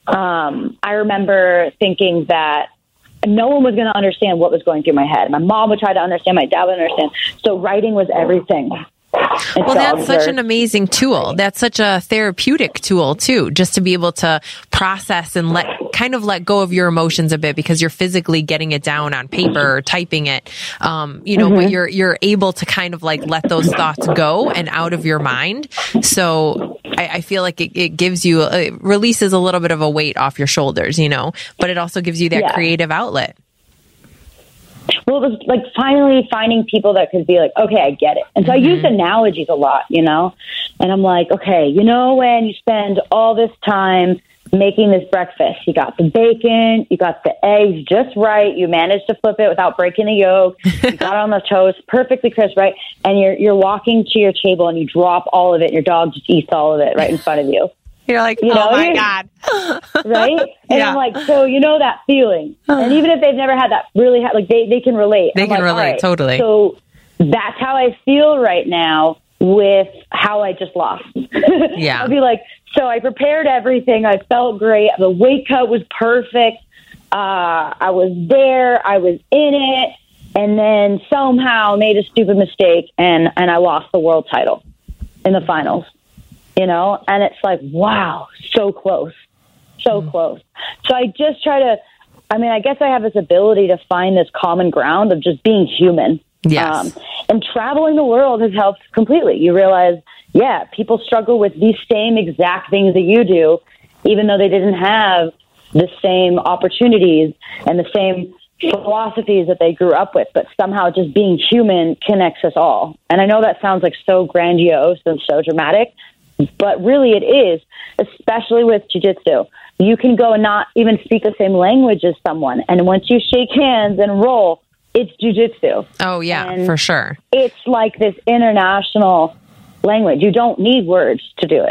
I remember thinking that no one was going to understand what was going through my head. My mom would try to understand. My dad would understand. So writing was everything. Well, that's such an amazing tool. That's such a therapeutic tool too, just to be able to process and let go of your emotions a bit because you're physically getting it down on paper or typing it. But you're able to kind of like let those thoughts go and out of your mind. So I feel like it gives you, it releases a little bit of a weight off your shoulders, but it also gives you that creative outlet. Well, it was like finally finding people that could be like, okay, I get it. And so I use analogies a lot, and I'm like, okay, when you spend all this time making this breakfast, you got the bacon, you got the eggs just right, you managed to flip it without breaking the yolk, you got it on the toast perfectly crisp, right? And you're walking to your table and you drop all of it and your dog just eats all of it right in front of you. You're like, oh my God. Right? And I'm like, so that feeling. And even if they've never had that, really they can relate. They can relate, right, totally. So that's how I feel right now with how I just lost. Yeah. I'll be like, so I prepared everything. I felt great. The weight cut was perfect. I was there. I was in it. And then somehow made a stupid mistake and I lost the world title in the finals. And it's like, wow, so close, so close. So I just try to, I guess I have this ability to find this common ground of just being human. Yes. And traveling the world has helped completely. You realize, people struggle with these same exact things that you do, even though they didn't have the same opportunities and the same philosophies that they grew up with, but somehow just being human connects us all. And I know that sounds like so grandiose and so dramatic, but really it is, especially with jiu-jitsu. You can go and not even speak the same language as someone. And once you shake hands and roll, it's jiu-jitsu. Oh, yeah, and for sure. It's like this international language. You don't need words to do it.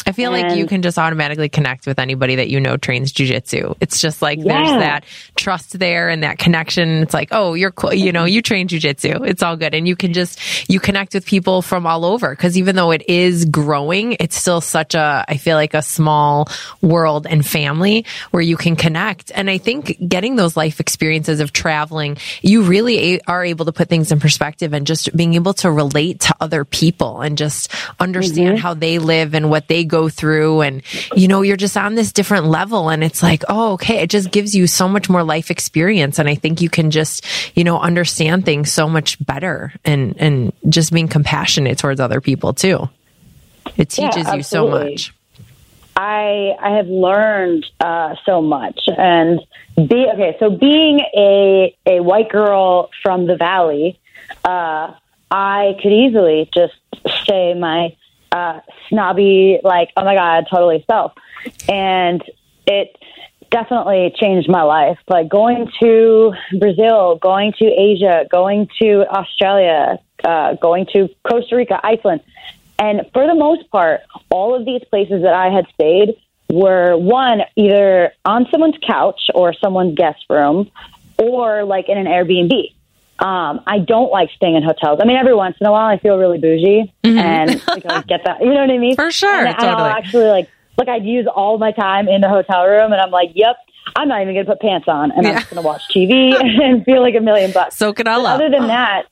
I feel like you can just automatically connect with anybody that you know trains jujitsu. It's just like there's that trust there and that connection. It's like, oh, you're cool. You know, you train jujitsu. It's all good. And you connect with people from all over, because even though it is growing, it's still such I feel like a small world and family where you can connect. And I think getting those life experiences of traveling, you really are able to put things in perspective, and just being able to relate to other people and just understand how they live and what they go through. And, you know, you're just on this different level, and it's like, oh, okay. It just gives you so much more life experience. And I think you can just, you know, understand things so much better, and just being compassionate towards other people too. It teaches you so much. I have learned so much. And being a white girl from the Valley, I could easily just say my snobby, like, oh my God, totally self. And it definitely changed my life. Like going to Brazil, going to Asia, going to Australia, going to Costa Rica, Iceland. And for the most part, all of these places that I had stayed were, one, either on someone's couch or someone's guest room, or like in an Airbnb. I don't like staying in hotels. I mean, every once in a while I feel really bougie and like, I get that, you know what I mean? For sure. And I'll actually like I'd use all my time in the hotel room, and I'm like, yep, I'm not even going to put pants on, and I'm just going to watch TV and feel like $1 million. Soak it all up. Other than that,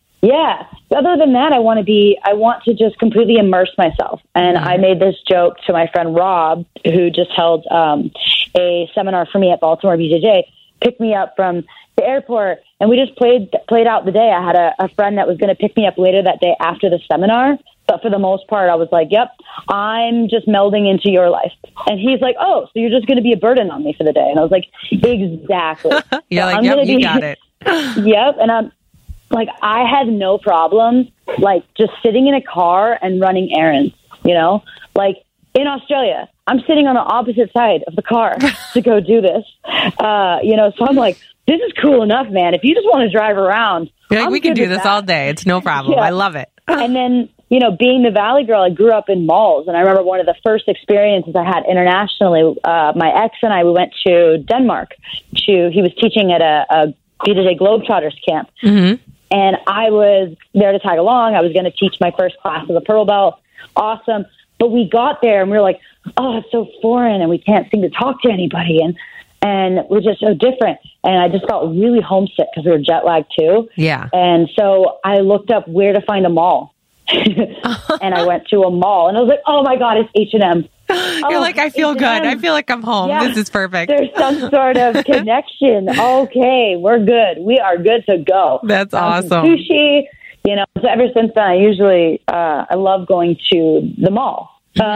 I want to just completely immerse myself. And I made this joke to my friend Rob, who just held a seminar for me at Baltimore BJJ, picked me up from the airport, and we just played out the day. I had a friend that was going to pick me up later that day after the seminar. But for the most part, I was like, yep, I'm just melding into your life. And he's like, oh, so you're just going to be a burden on me for the day. And I was like, exactly. You're like, yep, you got it. Yep. And I'm like, I had no problem, like, just sitting in a car and running errands, you know? Like, in Australia, I'm sitting on the opposite side of the car to go do this. You know, so I'm like, this is cool enough, man. If you just want to drive around, you're like, we can do this all day. It's no problem. Yeah. I love it. And then, you know, being the Valley girl, I grew up in malls. And I remember one of the first experiences I had internationally, my ex and I, we went to Denmark. He was teaching at a BJJ Globetrotters camp. Mm-hmm. And I was there to tag along. I was going to teach my first class of the Purple Belt. Awesome. But we got there and we were like, oh, it's so foreign and we can't seem to talk to anybody. And we're just so different. And I just felt really homesick because we were jet lagged too. Yeah. And so I looked up where to find a mall. And I went to a mall and I was like, oh my God, it's H&M. You're like, I feel H&M. Good. I feel like I'm home. Yeah. This is perfect. There's some sort of connection. Okay, we're good. We are good to go. That's awesome. Sushi, you know, so ever since then, I love going to the mall.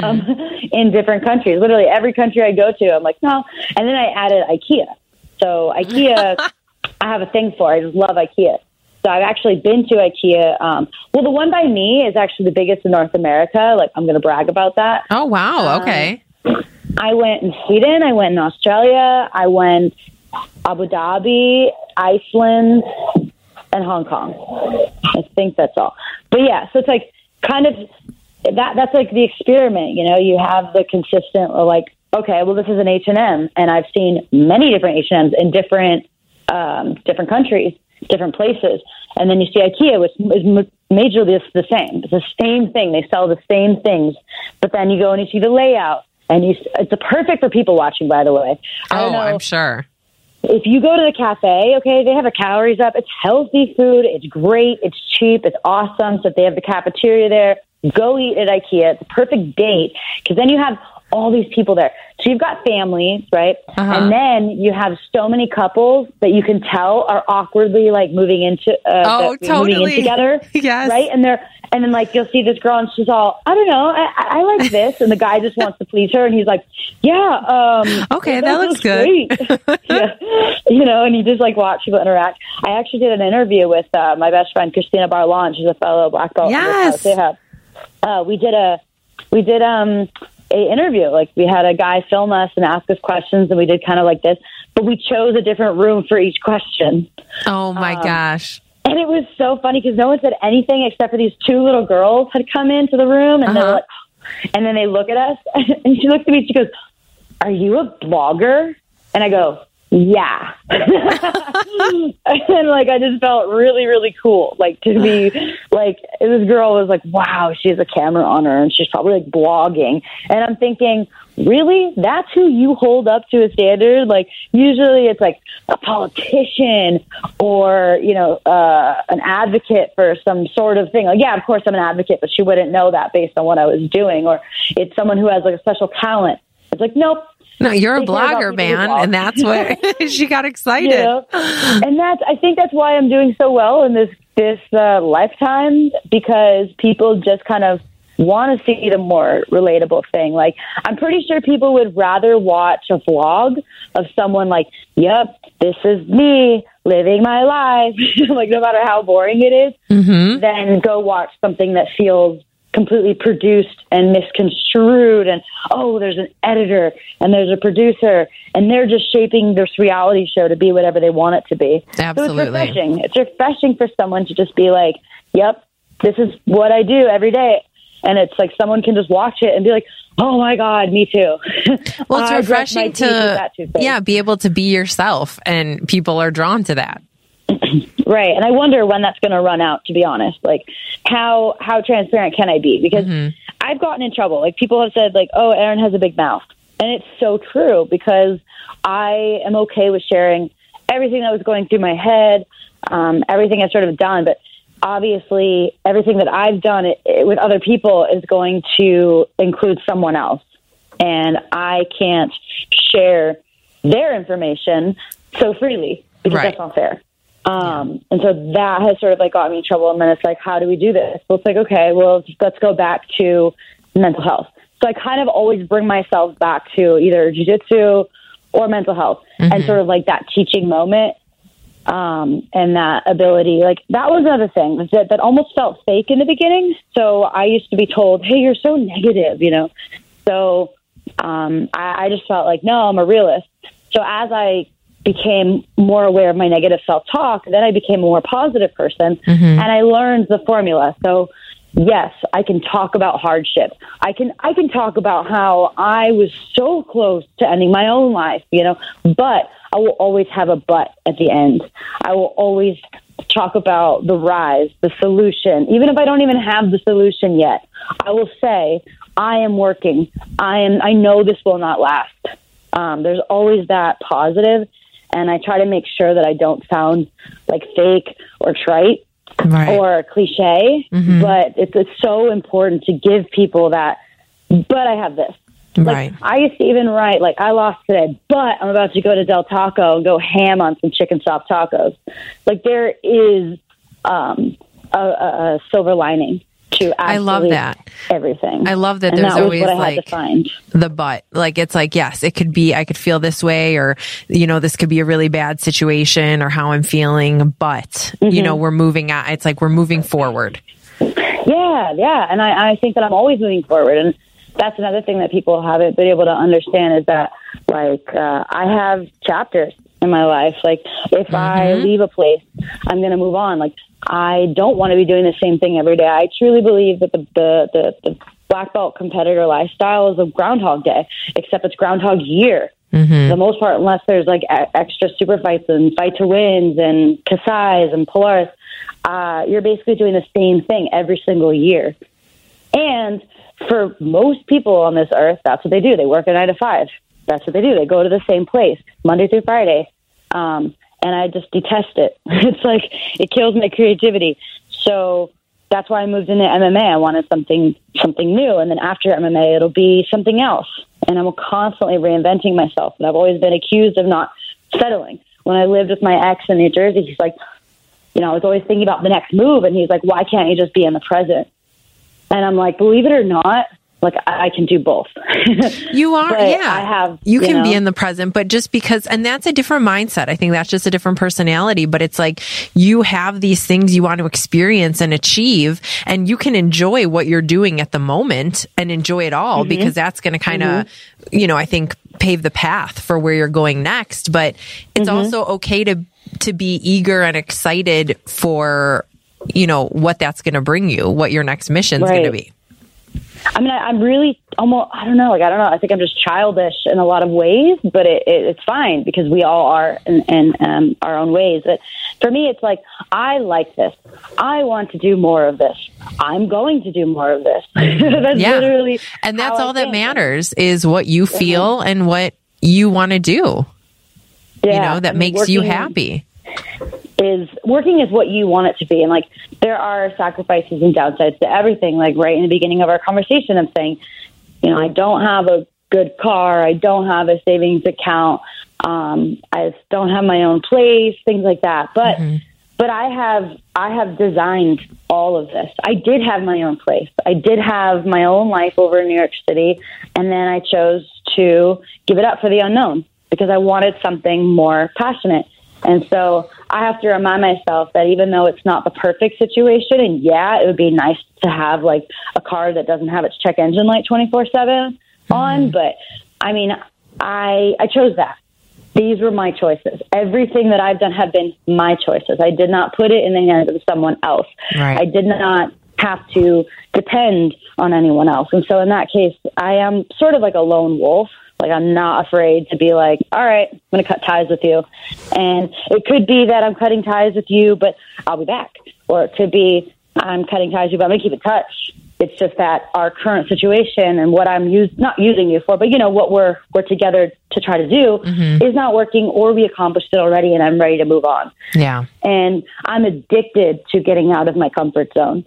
In different countries, literally every country I go to, I'm like, no. And then I added IKEA. So IKEA, I have a thing for. I just love IKEA. So I've actually been to IKEA. Well, the one by me is actually the biggest in North America. Like, I'm going to brag about that. Oh, wow. Okay. I went in Sweden. I went in Australia. I went Abu Dhabi, Iceland, and Hong Kong. I think that's all. But yeah, so it's like kind of that's like the experiment. You know, you have the consistent, like, okay, well, this is an H&M, and I've seen many different H&Ms in different countries, different places. And then you see IKEA, which is majorly the same. It's the same thing. They sell the same things. But then you go and you see the layout. And it's perfect for people watching, by the way. I'm sure. If you go to the cafe, okay, they have the calories up. It's healthy food. It's great. It's cheap. It's awesome. So if they have the cafeteria there, go eat at IKEA. It's a perfect date because then you have all these people there. So you've got families, right? Uh-huh. And then you have so many couples that you can tell are awkwardly like moving into totally. moving in together. Yes. Right? And then like you'll see this girl and she's all, I don't know, I like this, and the guy just wants to please her and he's like, yeah, okay, that looks good. Yeah. You know, and you just like watch people interact. I actually did an interview with my best friend Christina Barlon. She's a fellow black belt. Yes. We did a interview. Like we had a guy film us and ask us questions, and we did kind of like this, but we chose a different room for each question. Oh my gosh. And it was so funny because no one said anything except for these two little girls had come into the room, and they were like, And then they look at us and she looks at me, she goes, "Are you a blogger?" And I go, "Yeah." And like, I just felt really, really cool. Like, to be like, this girl was like, wow, she has a camera on her and she's probably like blogging. And I'm thinking, really? That's who you hold up to a standard? Like, usually it's like a politician or, you know, an advocate for some sort of thing. Like, yeah, of course I'm an advocate, but she wouldn't know that based on what I was doing. Or it's someone who has like a special talent. It's like, nope. No, you're a blogger, man. And that's what she got excited. Yeah. And I think that's why I'm doing so well in this lifetime, because people just kind of want to see the more relatable thing. Like, I'm pretty sure people would rather watch a vlog of someone like, yep, this is me living my life, like, no matter how boring it is, than go watch something that feels completely produced and misconstrued, and there's an editor and there's a producer and they're just shaping this reality show to be whatever they want it to be. Absolutely. So it's refreshing. It's refreshing for someone to just be like, yep, this is what I do every day. And it's like someone can just watch it and be like, oh my God, me too. Well, it's refreshing to be able to be yourself, and people are drawn to that. Right. And I wonder when that's going to run out, to be honest. Like, how transparent can I be? Because I've gotten in trouble. Like, people have said, like, oh, Erin has a big mouth. And it's so true, because I am okay with sharing everything that was going through my head, everything I've sort of done. But obviously, everything that I've done with other people is going to include someone else. And I can't share their information so freely, because that's not fair. And so that has sort of like got me in trouble. And then it's like, how do we do this? Well, it's like, okay, well, let's go back to mental health. So I kind of always bring myself back to either jiu-jitsu or mental health, and sort of like that teaching moment, and that ability. Like, that was another thing that almost felt fake in the beginning. So I used to be told, hey, you're so negative, you know? So I just felt like, no, I'm a realist. So as I became more aware of my negative self-talk, then I became a more positive person, and I learned the formula. So yes, I can talk about hardship. I can talk about how I was so close to ending my own life, you know, but I will always have a but at the end. I will always talk about the rise, the solution. Even if I don't even have the solution yet, I will say, I am working. I know this will not last. There's always that positive. And I try to make sure that I don't sound like fake or trite or cliche, but it's so important to give people that, but I have this. Like, I used to even write, like, I lost today, but I'm about to go to Del Taco and go ham on some chicken soft tacos. Like, there is a silver lining to I love that. Everything. I love that. And there's that always was what I like had to find. The but. Like, it's like, yes, it could be, I could feel this way, or, you know, this could be a really bad situation, or how I'm feeling, but, you know, we're moving on. It's like, we're moving forward. Yeah. And I think that I'm always moving forward. And that's another thing that people haven't been able to understand, is that, like, I have chapters in my life. Like, if I leave a place, I'm going to move on. Like, I don't want to be doing the same thing every day. I truly believe that the black belt competitor lifestyle is a Groundhog Day, except it's Groundhog Year. For the most part, unless there's like extra super fights and fight to wins and Kasai's and Polaris, you're basically doing the same thing every single year. And for most people on this earth, that's what they do. They work a 9 to 5. That's what they do. They go to the same place Monday through Friday. And I just detest it. It's like, it kills my creativity. So that's why I moved into MMA. I wanted something new. And then after MMA, it'll be something else. And I'm constantly reinventing myself. And I've always been accused of not settling. When I lived with my ex in New Jersey, he's like, you know, I was always thinking about the next move. And he's like, why can't you just be in the present? And I'm like, believe it or not, like, I can do both. You are, I have, you can be in the present, but just because, and that's a different mindset. I think that's just a different personality, but it's like, you have these things you want to experience and achieve, and you can enjoy what you're doing at the moment and enjoy it all, because that's going to kind of, you know, I think pave the path for where you're going next. But it's also okay to be eager and excited for, you know, what that's going to bring you, what your next mission's going to be. I mean, I'm really almost, I don't know. I think I'm just childish in a lot of ways, but it's fine because we all are in our own ways. But for me, it's like, I like this. I want to do more of this. I'm going to do more of this. That's literally. And that's all that matters is what you feel and what you want to do. Yeah. That makes you happy. Working is what you want it to be. And like, there are sacrifices and downsides to everything. Like right in the beginning of our conversation, I'm saying, I don't have a good car. I don't have a savings account. I don't have my own place, things like that. But, but I have designed all of this. I did have my own place. I did have my own life over in New York City. And then I chose to give it up for the unknown because I wanted something more passionate. And so I have to remind myself that even though it's not the perfect situation, and it would be nice to have like a car that doesn't have its check engine light 24/7 on, but I mean, I chose that. These were my choices. Everything that I've done have been my choices. I did not put it in the hands of someone else. Right. I did not have to depend on anyone else. And so in that case, I am sort of like a lone wolf. Like, I'm not afraid to be like, all right, I'm going to cut ties with you. And it could be that I'm cutting ties with you, but I'll be back. Or it could be I'm cutting ties with you, but I'm going to keep in touch. It's just that our current situation and what I'm not using you for, but what we're together to try to do is not working, or we accomplished it already and I'm ready to move on. Yeah. And I'm addicted to getting out of my comfort zone.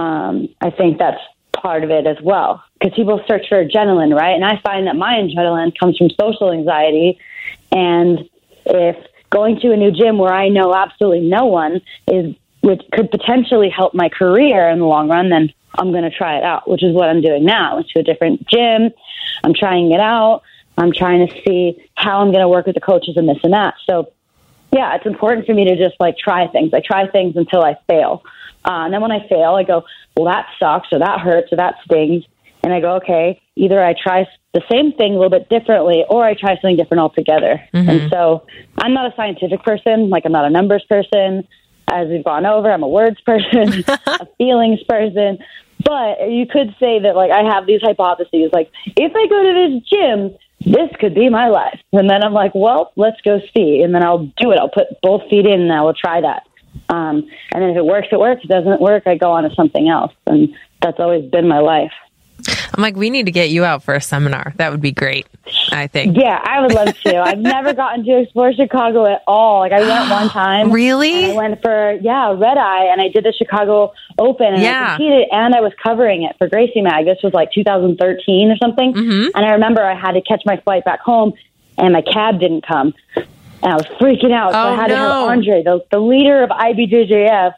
I think that's part of it as well, because people search for adrenaline, right? And I find that my adrenaline comes from social anxiety. And if going to a new gym where I know absolutely no one which could potentially help my career in the long run, then I'm going to try it out, which is what I'm doing now. I went to a different gym. I'm trying it out. I'm trying to see how I'm going to work with the coaches and this and that. So yeah, it's important for me to just like try things. I try things until I fail. And then when I fail, I go, well, that sucks, or that hurts, or that stings. And I go, okay, either I try the same thing a little bit differently, or I try something different altogether. And so I'm not a scientific person. Like, I'm not a numbers person. As we've gone over, I'm a words person, a feelings person. But you could say that, like, I have these hypotheses. Like, if I go to this gym, this could be my life. And then I'm like, well, let's go see. And then I'll do it. I'll put both feet in and I will try that. And then if it works, it works. If it doesn't work, I go on to something else. And that's always been my life. I'm like, we need to get you out for a seminar. That would be great, I think. Yeah, I would love to. I've never gotten to explore Chicago at all. Like, I went one time. Really? And I went for, Red Eye, and I did the Chicago Open, and I competed, and I was covering it for Gracie Mag. This was like 2013 or something. And I remember I had to catch my flight back home, and my cab didn't come. And I was freaking out. So I had to have Andre, the leader of IBJJF,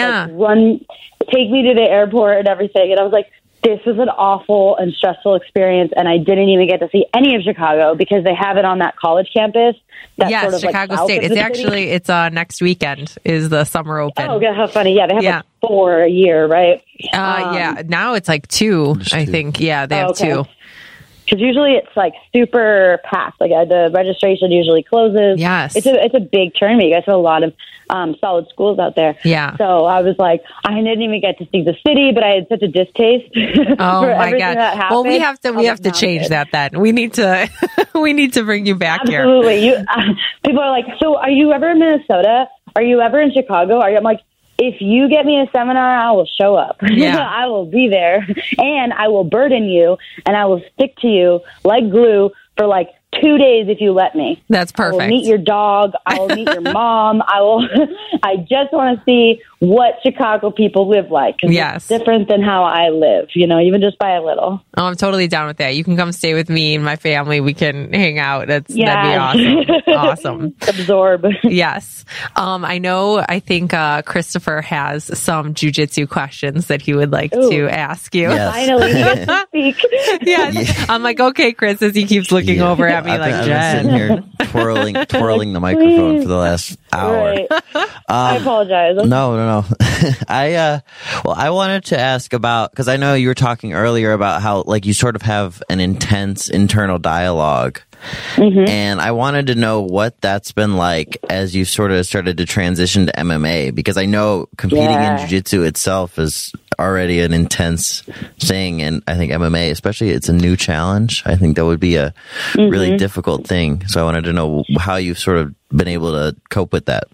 take me to the airport and everything. And I was like, this was an awful and stressful experience, and I didn't even get to see any of Chicago because they have it on that college campus. Yes, sort of Chicago State. It's actually next weekend is the Summer Open. Oh, God, how funny! Yeah, they have like 4 a year, right? Now it's like 2, I think. Yeah, they have 2. Because usually it's like super packed. Like the registration usually closes. Yes, it's a big tournament. You guys have a lot of solid schools out there. Yeah. So I was like, I didn't even get to see the city, but I had such a distaste. Oh for my God! That happened. Well, we have to change that. Then we need to bring you back here. Absolutely. People are like, so are you ever in Minnesota? Are you ever in Chicago? I'm like, if you get me a seminar, I will show up. Yeah. I will be there, and I will burden you, and I will stick to you like glue for like 2 days if you let me. That's perfect. I will meet your dog. I will meet your mom. I just want to see what Chicago people live like. 'Cause it's different than how I live, even just by a little. Oh, I'm totally down with that. You can come stay with me and my family. We can hang out. That'd be awesome. Awesome. Absorb. Yes. I think Christopher has some jujitsu questions that he would like to ask you. Yes. Finally, he gets to speak. Yes. I'm like, okay, Chris, as he keeps looking over at me like, Jen. I've been sitting here twirling the microphone for the last hour. Right. I apologize. No. know. I wanted to ask about, because I know you were talking earlier about how like you sort of have an intense internal dialogue. Mm-hmm. And I wanted to know what that's been like as you sort of started to transition to MMA, because I know competing in jiu-jitsu itself is already an intense thing. And I think MMA, especially, it's a new challenge. I think that would be a really difficult thing. So I wanted to know how you've sort of been able to cope with that.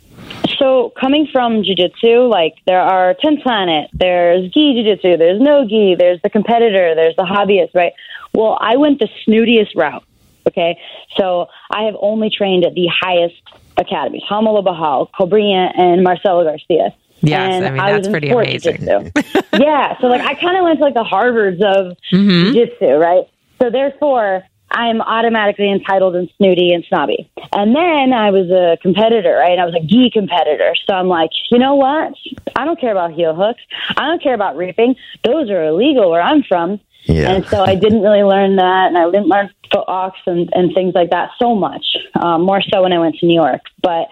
So coming from jiu-jitsu, like there are 10 planets, there's gi jiu-jitsu, there's no gi, there's the competitor, there's the hobbyist, right? Well, I went the snootiest route. Okay, so I have only trained at the highest academies, Hamala Bahal, Cobrinha, and Marcelo Garcia. Yes, and I mean, that's pretty amazing. Yeah, so like I kind of went to like the Harvards of jiu-jitsu, right? So therefore, I'm automatically entitled and snooty and snobby. And then I was a competitor, right? I was a gi competitor. So I'm like, you know what? I don't care about heel hooks. I don't care about reaping. Those are illegal where I'm from. Yeah. And so I didn't really learn that, and I didn't learn foot locks and things like that so much, more so when I went to New York. But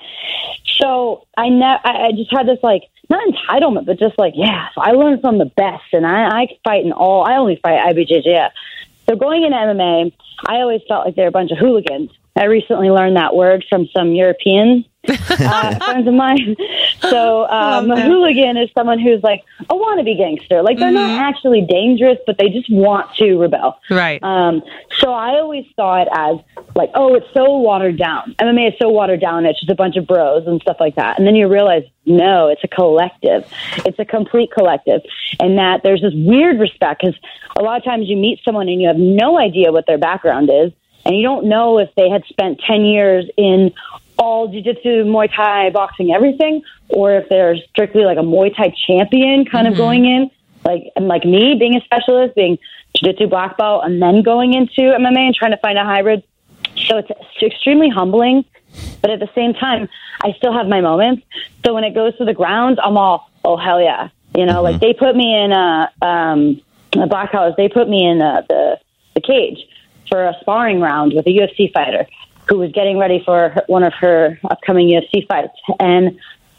so I just had this, like, not entitlement, but just like, yeah, so I learned from the best, and I fight I only fight IBJJF. So going into MMA, I always felt like they were a bunch of hooligans. I recently learned that word from some European friends of mine. So a hooligan is someone who's like a wannabe gangster. Like they're not actually dangerous, but they just want to rebel. Right. So I always saw it as like, oh, it's so watered down. MMA is so watered down. It's just a bunch of bros and stuff like that. And then you realize, no, it's a collective. It's a complete collective. And that there's this weird respect, because a lot of times you meet someone and you have no idea what their background is. And you don't know if they had spent 10 years in all jiu-jitsu, Muay Thai, boxing, everything, or if they're strictly like a Muay Thai champion kind of going in, like me, being a specialist, being jiu-jitsu black belt, and then going into MMA and trying to find a hybrid. So it's extremely humbling, but at the same time, I still have my moments. So when it goes to the ground, I'm all, oh, hell yeah. You know, like they put me in a Black House, they put me in the cage for a sparring round with a UFC fighter who was getting ready for one of her upcoming UFC fights. And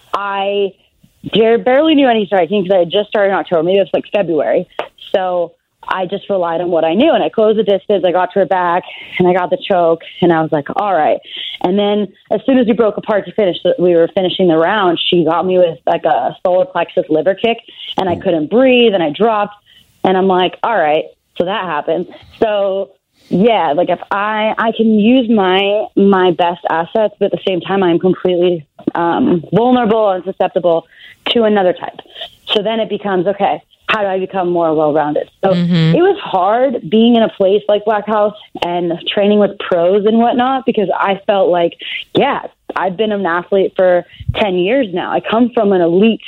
I barely knew any striking because I had just started in October. Maybe it was like February. So I just relied on what I knew. And I closed the distance. I got to her back and I got the choke. And I was like, all right. And then as soon as we broke apart to finish, we were finishing the round, she got me with like a solar plexus liver kick. And I couldn't breathe and I dropped. And I'm like, all right. So that happened. So yeah, like if I can use my best assets, but at the same time, I'm completely vulnerable and susceptible to another type. So then it becomes, okay, how do I become more well-rounded? So it was hard being in a place like Black House and training with pros and whatnot, because I felt like, yeah, I've been an athlete for 10 years now. I come from an elite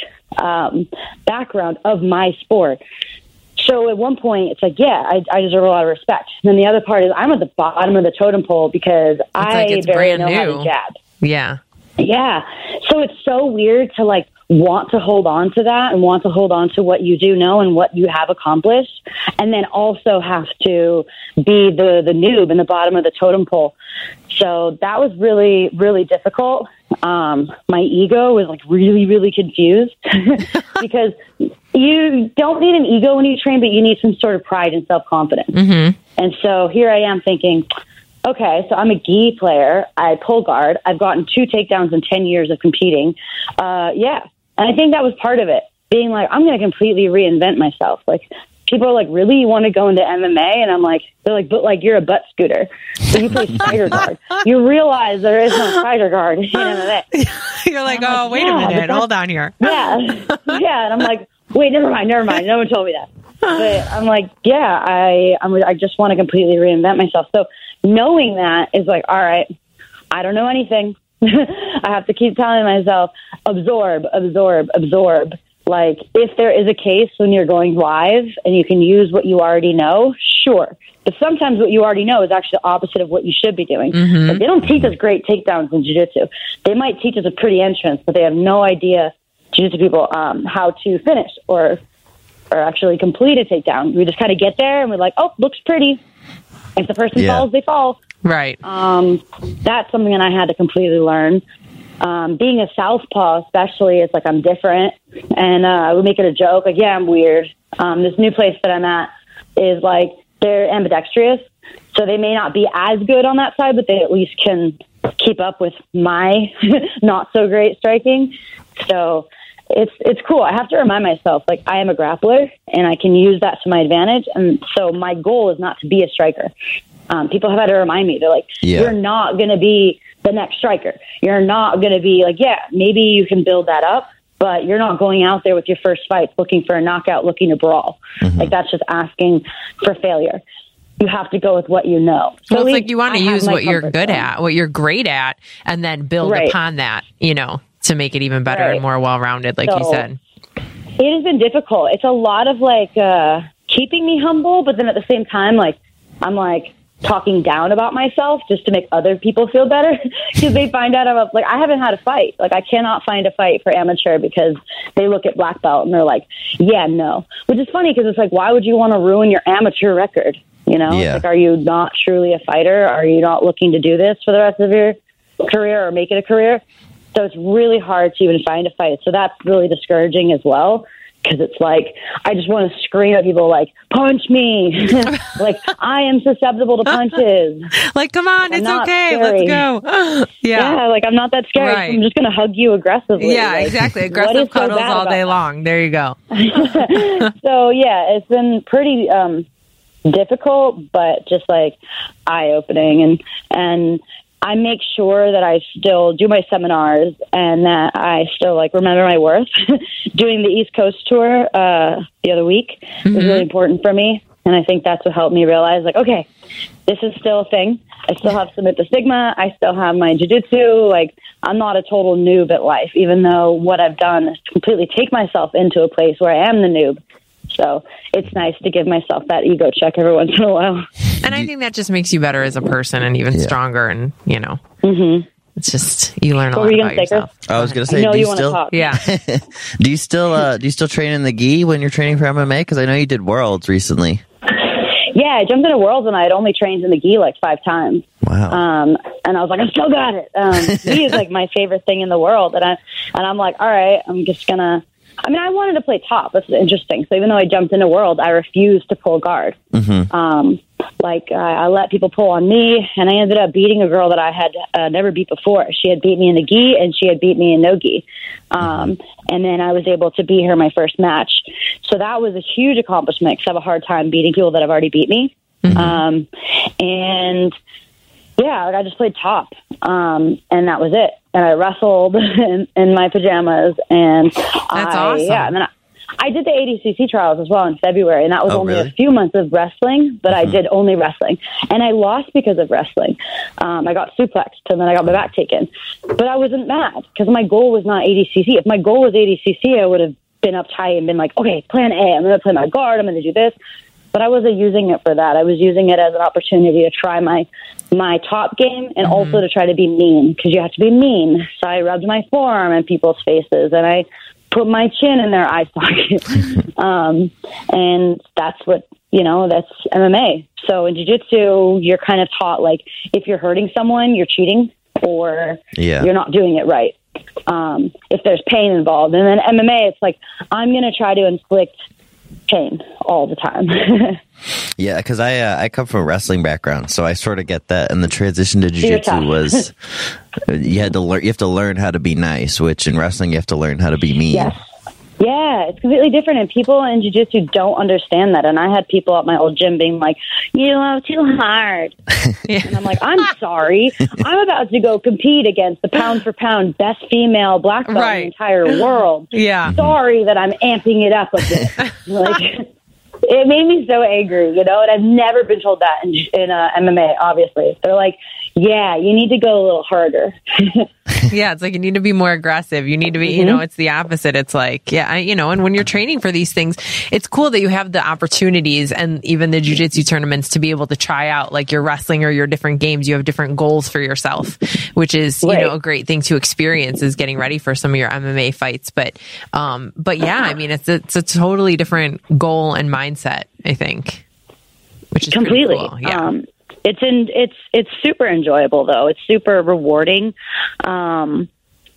background of my sport. So at one point, it's like, yeah, I deserve a lot of respect. And then the other part is I'm at the bottom of the totem pole because I barely know how to jab. Yeah. Yeah. So it's so weird to like want to hold on to that and want to hold on to what you do know and what you have accomplished, and then also have to be the noob in the bottom of the totem pole. So that was really, really difficult. My ego was like really, really confused because you don't need an ego when you train, but you need some sort of pride and self-confidence. And so here I am thinking, okay, so I'm a gi player. I pull guard. I've gotten 2 takedowns in 10 years of competing. Yeah. And I think that was part of it, being like, I'm going to completely reinvent myself. Like, people are like, really? You want to go into MMA? And I'm like, they're like, but like, you're a butt scooter. So you play spider guard. You realize there is no spider guard in MMA. You're like, oh, like, wait a minute. Hold on here. Yeah. Yeah. And I'm like, wait, never mind. No one told me that. But I'm like, yeah, I just want to completely reinvent myself. So knowing that is like, all right, I don't know anything. I have to keep telling myself, absorb. Like, if there is a case when you're going live and you can use what you already know, sure. But sometimes what you already know is actually the opposite of what you should be doing. Like, they don't teach us great takedowns in jiu-jitsu. They might teach us a pretty entrance, but they have no idea, jiu-jitsu people, how to finish or actually complete a takedown. We just kind of get there and we're like, oh, looks pretty. If the person falls, they fall. Right. That's something that I had to completely learn. Being a southpaw, especially, it's like I'm different, and I would make it a joke, like, yeah, I'm weird. This new place that I'm at is like they're ambidextrous, so they may not be as good on that side, but they at least can keep up with my not so great striking. So it's cool. I have to remind myself, like, I am a grappler, and I can use that to my advantage. And so my goal is not to be a striker. People have had to remind me. They're like, you're not going to be the next striker. You're not going to be like, yeah, maybe you can build that up, but you're not going out there with your first fight looking for a knockout, looking to brawl. Like, that's just asking for failure. You have to go with what you know. So well, it's like you want to use what you're good at, what you're great at, and then build upon that, you know, to make it even better and more well-rounded, like you said. It has been difficult. It's a lot of like keeping me humble, but then at the same time, like, I'm like talking down about myself just to make other people feel better because they find out I'm like, I haven't had a fight. Like, I cannot find a fight for amateur because they look at black belt and they're like, yeah, no. Which is funny because it's like, why would you want to ruin your amateur record? You know, like, are you not truly a fighter? Are you not looking to do this for the rest of your career or make it a career? So it's really hard to even find a fight. So that's really discouraging as well, because it's like, I just want to scream at people like, punch me. Like, I am susceptible to punches. Like, come on, it's okay. Scary. Let's go. Yeah, like, I'm not that scary. Right. So I'm just going to hug you aggressively. Yeah, like, exactly. Aggressive cuddles all day long. There you go. So, yeah, it's been pretty difficult, but just like eye-opening, and I make sure that I still do my seminars and that I still like remember my worth. Doing the East Coast tour the other week is really important for me, and I think that's what helped me realize, like, okay, this is still a thing. I still have Submit the Stigma. I still have my jiu-jitsu. Like, I'm not a total noob at life, even though what I've done is completely take myself into a place where I am the noob. So it's nice to give myself that ego check every once in a while. And I think that just makes you better as a person and even stronger. And, you know, it's just, you learn a lot about yourself. I was going to say, do you still talk? Yeah. do you still train in the gi when you're training for MMA? Because I know you did Worlds recently. Yeah, I jumped into Worlds and I had only trained in the gi like 5 times. Wow. And I was like, I still got it. Gi is like my favorite thing in the world. And I'm like, all right, I'm just going to, I mean, I wanted to play top. That's interesting. So even though I jumped into World, I refused to pull guard. I let people pull on me, and I ended up beating a girl that I had never beat before. She had beat me in the gi, and she had beat me in no gi. And then I was able to beat her my first match. So that was a huge accomplishment because I have a hard time beating people that have already beat me. And yeah, I just played top, and that was it. And I wrestled in my pajamas, and that's awesome. Yeah, and then I did the ADCC trials as well in February, and that was only a few months of wrestling, but I did only wrestling, and I lost because of wrestling. I got suplexed, and then I got my back taken, but I wasn't mad because my goal was not ADCC. If my goal was ADCC, I would have been uptight and been like, okay, plan A, I'm going to play my guard, I'm going to do this. But I wasn't using it for that. I was using it as an opportunity to try my top game and also to try to be mean, because you have to be mean. So I rubbed my forearm in people's faces and I put my chin in their eye socket. And that's what, that's MMA. So in jiu-jitsu, you're kind of taught, like, if you're hurting someone, you're cheating or you're not doing it right. If there's pain involved. And then MMA, it's like, I'm going to try to inflict pain all the time. Yeah, because I come from a wrestling background, so I sort of get that. And the transition to jiu-jitsu was you have to learn how to be nice, which in wrestling you have to learn how to be mean. Yes. Yeah, it's completely different, and people in jiu-jitsu don't understand that. And I had people at my old gym being like, "You love too hard," and I'm like, "I'm sorry, I'm about to go compete against the pound-for-pound best female black belt in the entire world. Yeah, sorry that I'm amping it up a bit." Like, it made me so angry, and I've never been told that in MMA. Obviously, they're like, "Yeah, you need to go a little harder." Yeah, it's like you need to be more aggressive. You need to be, it's the opposite. It's like, and when you're training for these things, it's cool that you have the opportunities and even the jiu-jitsu tournaments to be able to try out like your wrestling or your different games. You have different goals for yourself, which is, a great thing to experience is getting ready for some of your MMA fights. But yeah, I mean, it's a totally different goal and mindset, I think, which is completely cool. Yeah. It's super enjoyable though. It's super rewarding. And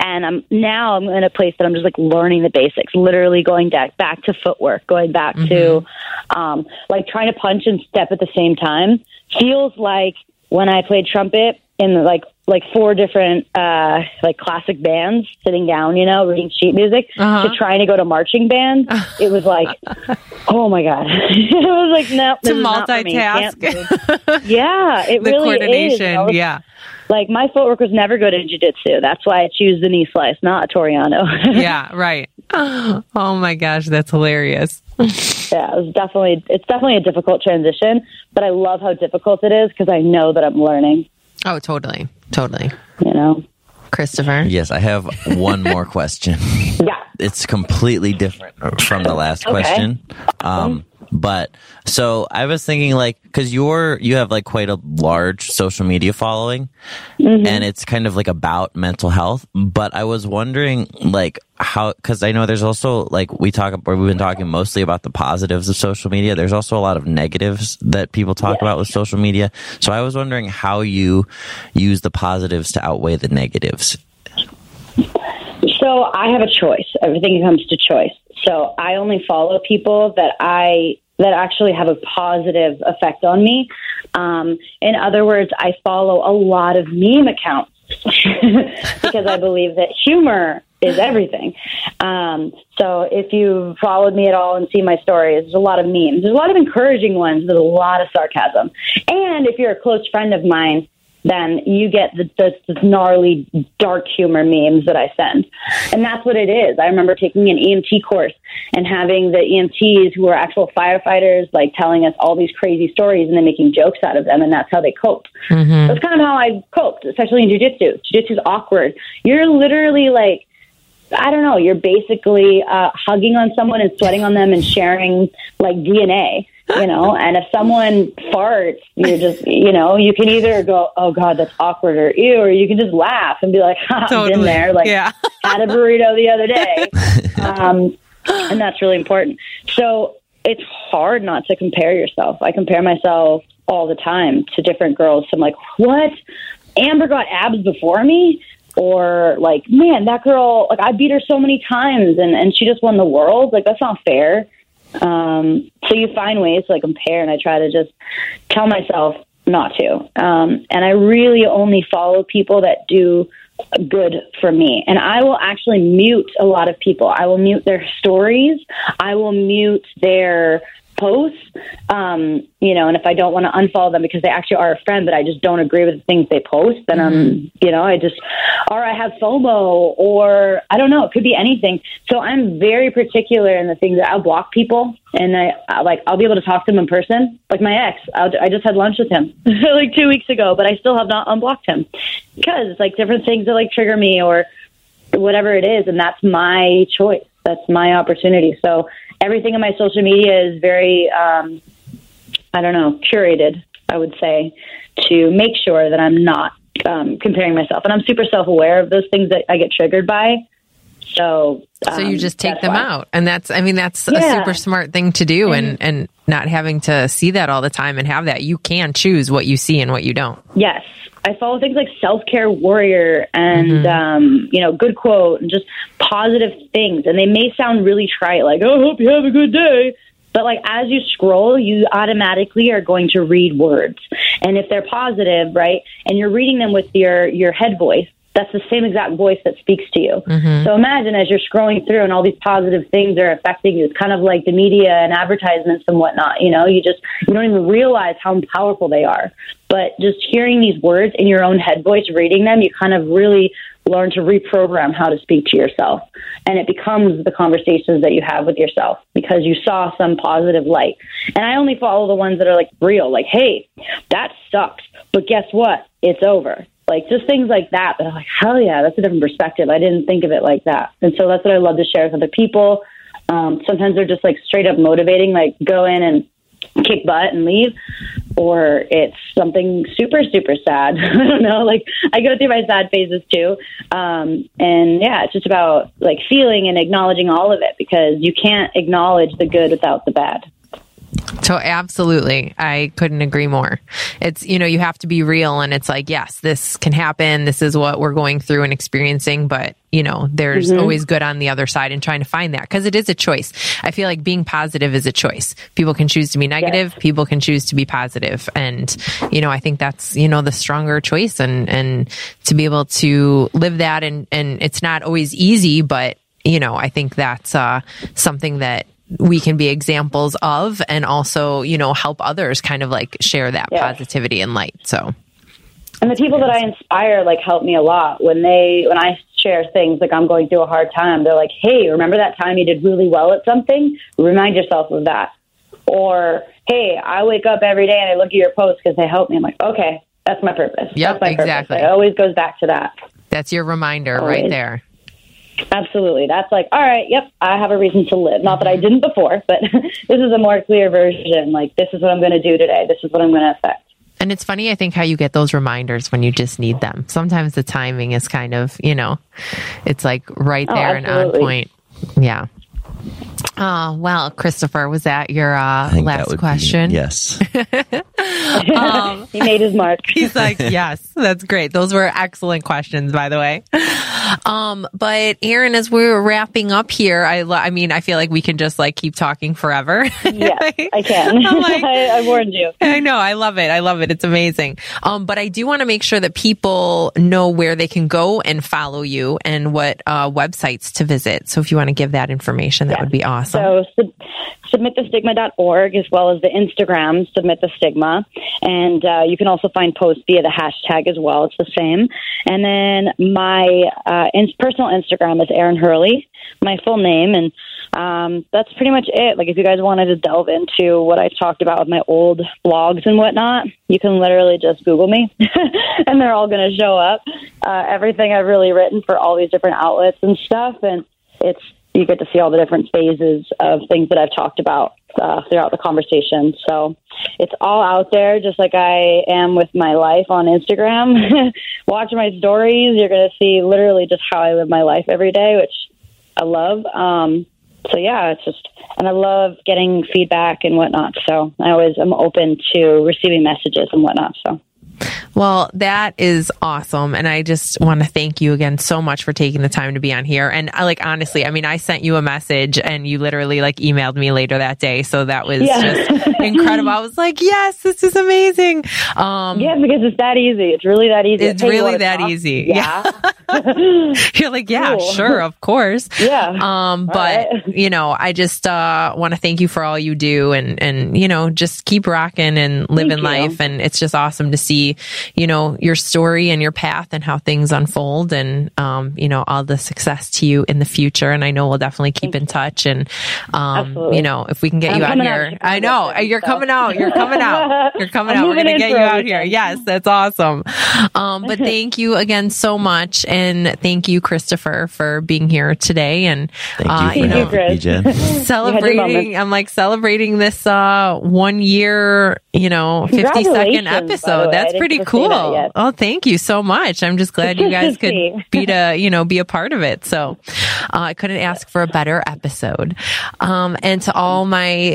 And I'm in a place that I'm just like learning the basics, literally going back to footwork, going back to like trying to punch and step at the same time. Feels like when I played trumpet in like 4 different like classic bands, sitting down, reading sheet music, to trying to go to marching band. It was like, oh my God. It was like, no, to multitask. Yeah, it the really coordination, is. Yeah. Like my footwork was never good in jiu-jitsu. That's why I choose the knee slice, not a Toriano. Yeah, right. Oh my gosh, that's hilarious. Yeah, it's definitely a difficult transition, but I love how difficult it is because I know that I'm learning. Oh, totally. Christopher? Yes, I have one more question. Yeah. It's completely different from the last question. But so I was thinking like, cause you have like quite a large social media following and it's kind of like about mental health. But I was wondering like cause I know there's also like we've been talking mostly about the positives of social media. There's also a lot of negatives that people talk about with social media. So I was wondering how you use the positives to outweigh the negatives. So I have a choice. Everything comes to choice. So I only follow people that actually have a positive effect on me. In other words, I follow a lot of meme accounts because I believe that humor is everything. So if you followed me at all and see my stories, there's a lot of memes. There's a lot of encouraging ones. There's a lot of sarcasm. And if you're a close friend of mine, then you get the gnarly, dark humor memes that I send. And that's what it is. I remember taking an EMT course and having the EMTs who are actual firefighters, like telling us all these crazy stories and then making jokes out of them. And that's how they coped. That's kind of how I coped, especially in jiu-jitsu. Jiu-jitsu is awkward. You're literally like, I don't know, you're basically hugging on someone and sweating on them and sharing like DNA. And if someone farts, you're just, you can either go, oh God, that's awkward, or ew, or you can just laugh and be like, ha, I've been there, like, had a burrito the other day. And that's really important. So it's hard not to compare yourself. I compare myself all the time to different girls. So I'm like, what? Amber got abs before me? Or like, man, that girl, like I beat her so many times and she just won the world. Like, that's not fair. So you find ways to like compare, and I try to just tell myself not to. And I really only follow people that do good for me. And I will actually mute a lot of people. I will mute their stories. I will mute their posts. And if I don't want to unfollow them because they actually are a friend, but I just don't agree with the things they post, then I have FOMO, or I don't know, it could be anything. So I'm very particular in the things that I'll block people, and I'll be able to talk to them in person. Like my ex, I just had lunch with him like 2 weeks ago, but I still have not unblocked him because it's like different things that like trigger me or whatever it is. And that's my choice. That's my opportunity. So everything in my social media is very, curated, I would say, to make sure that I'm not comparing myself. And I'm super self-aware of those things that I get triggered by. So you just take them out. And that's a super smart thing to do, and not having to see that all the time and have that. You can choose what you see and what you don't. Yes. I follow things like Self-Care Warrior and, Good Quote and just positive things. And they may sound really trite, like, oh, I hope you have a good day. But like as you scroll, you automatically are going to read words. And if they're positive, right, and you're reading them with your head voice, that's the same exact voice that speaks to you. So imagine as you're scrolling through and all these positive things are affecting you. It's kind of like the media and advertisements and whatnot. You don't even realize how powerful they are. But just hearing these words in your own head voice, reading them, you kind of really learn to reprogram how to speak to yourself. And it becomes the conversations that you have with yourself because you saw some positive light. And I only follow the ones that are like real, like, hey, that sucks, but guess what? It's over. Like just things like that. But I'm like, hell yeah, that's a different perspective. I didn't think of it like that. And so that's what I love to share with other people. Sometimes they're just like straight up motivating, like go in and kick butt and leave, or it's something super, super sad. I don't know. Like I go through my sad phases too. It's just about like feeling and acknowledging all of it because you can't acknowledge the good without the bad. So absolutely. I couldn't agree more. It's, you have to be real, and it's like, yes, this can happen. This is what we're going through and experiencing, but there's always good on the other side, and trying to find that, because it is a choice. I feel like being positive is a choice. People can choose to be negative. Yes. People can choose to be positive. And, I think that's, the stronger choice, and to be able to live that. And it's not always easy, but, I think that's something that we can be examples of, and also, help others kind of like share that positivity and light. So. And the people that I inspire, like, help me a lot when I share things like I'm going through a hard time. They're like, hey, remember that time you did really well at something? Remind yourself of that. Or, hey, I wake up every day and I look at your posts because they help me. I'm like, okay, that's my purpose. Yep, that's my exactly. Purpose. It always goes back to that. That's your reminder right there. Absolutely. That's like, all right, yep, I have a reason to live. Not that I didn't before, but this is a more clear version. Like, this is what I'm going to do today. This is what I'm going to affect. And it's funny, I think, how you get those reminders when you just need them. Sometimes the timing is kind of, it's like right there and on point. Yeah. Oh, well, Christopher, was that your last question? Yes. He made his mark. He's like, yes, that's great. Those were excellent questions, by the way. But Erin, as we're wrapping up here, I mean, I feel like we can just like keep talking forever. Yes, I can. Like, I warned you. I know. I love it. It's amazing. But I do want to make sure that people know where they can go and follow you, and what websites to visit. So if you want to give that information, that would be awesome. So submitthestigma.org, as well as the Instagram, Submit the Stigma. And you can also find posts via the hashtag as well. It's the same. And then my personal Instagram is Erin Hurley, my full name. And that's pretty much it. Like, if you guys wanted to delve into what I talked about with my old blogs and whatnot, you can literally just Google me and they're all going to show up. Everything I've really written for all these different outlets and stuff. And you get to see all the different phases of things that I've talked about throughout the conversation. So it's all out there, just like I am with my life on Instagram. Watch my stories. You're going to see literally just how I live my life every day, which I love. So yeah, it's just, and I love getting feedback and whatnot. So I always am open to receiving messages and whatnot. So. Well, that is awesome. And I just want to thank you again so much for taking the time to be on here. And honestly, I mean, I sent you a message and you literally emailed me later that day. So that was just incredible. I was like, yes, this is amazing. Yeah, because it's that easy. It's really that easy. It's really that easy. Yeah. You're like, yeah, cool. Sure. Of course. Yeah. But right. I just, want to thank you for all you do, and, just keep rocking and living life. And it's just awesome to see, your story and your path and how things unfold, and, all the success to you in the future. And I know we'll definitely keep in touch. And, if we can get you out here, I know you're coming out. You're coming out. We're going to get you out here. Yes, that's awesome. But thank you again so much. And thank you, Christopher, for being here today. And, thank you for having me, Jen. Celebrating, I'm celebrating this, 1 year, 50-second episode. That's pretty cool. Oh, thank you so much. I'm just glad you guys could be a part of it. So, I couldn't ask for a better episode. And to all my,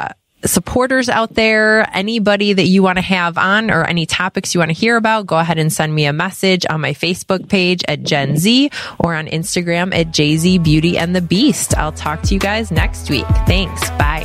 supporters out there, anybody that you want to have on, or any topics you want to hear about, go ahead and send me a message on my Facebook page at Gen Z, or on Instagram at JZ Beauty and the Beast. I'll talk to you guys next week. Thanks. Bye.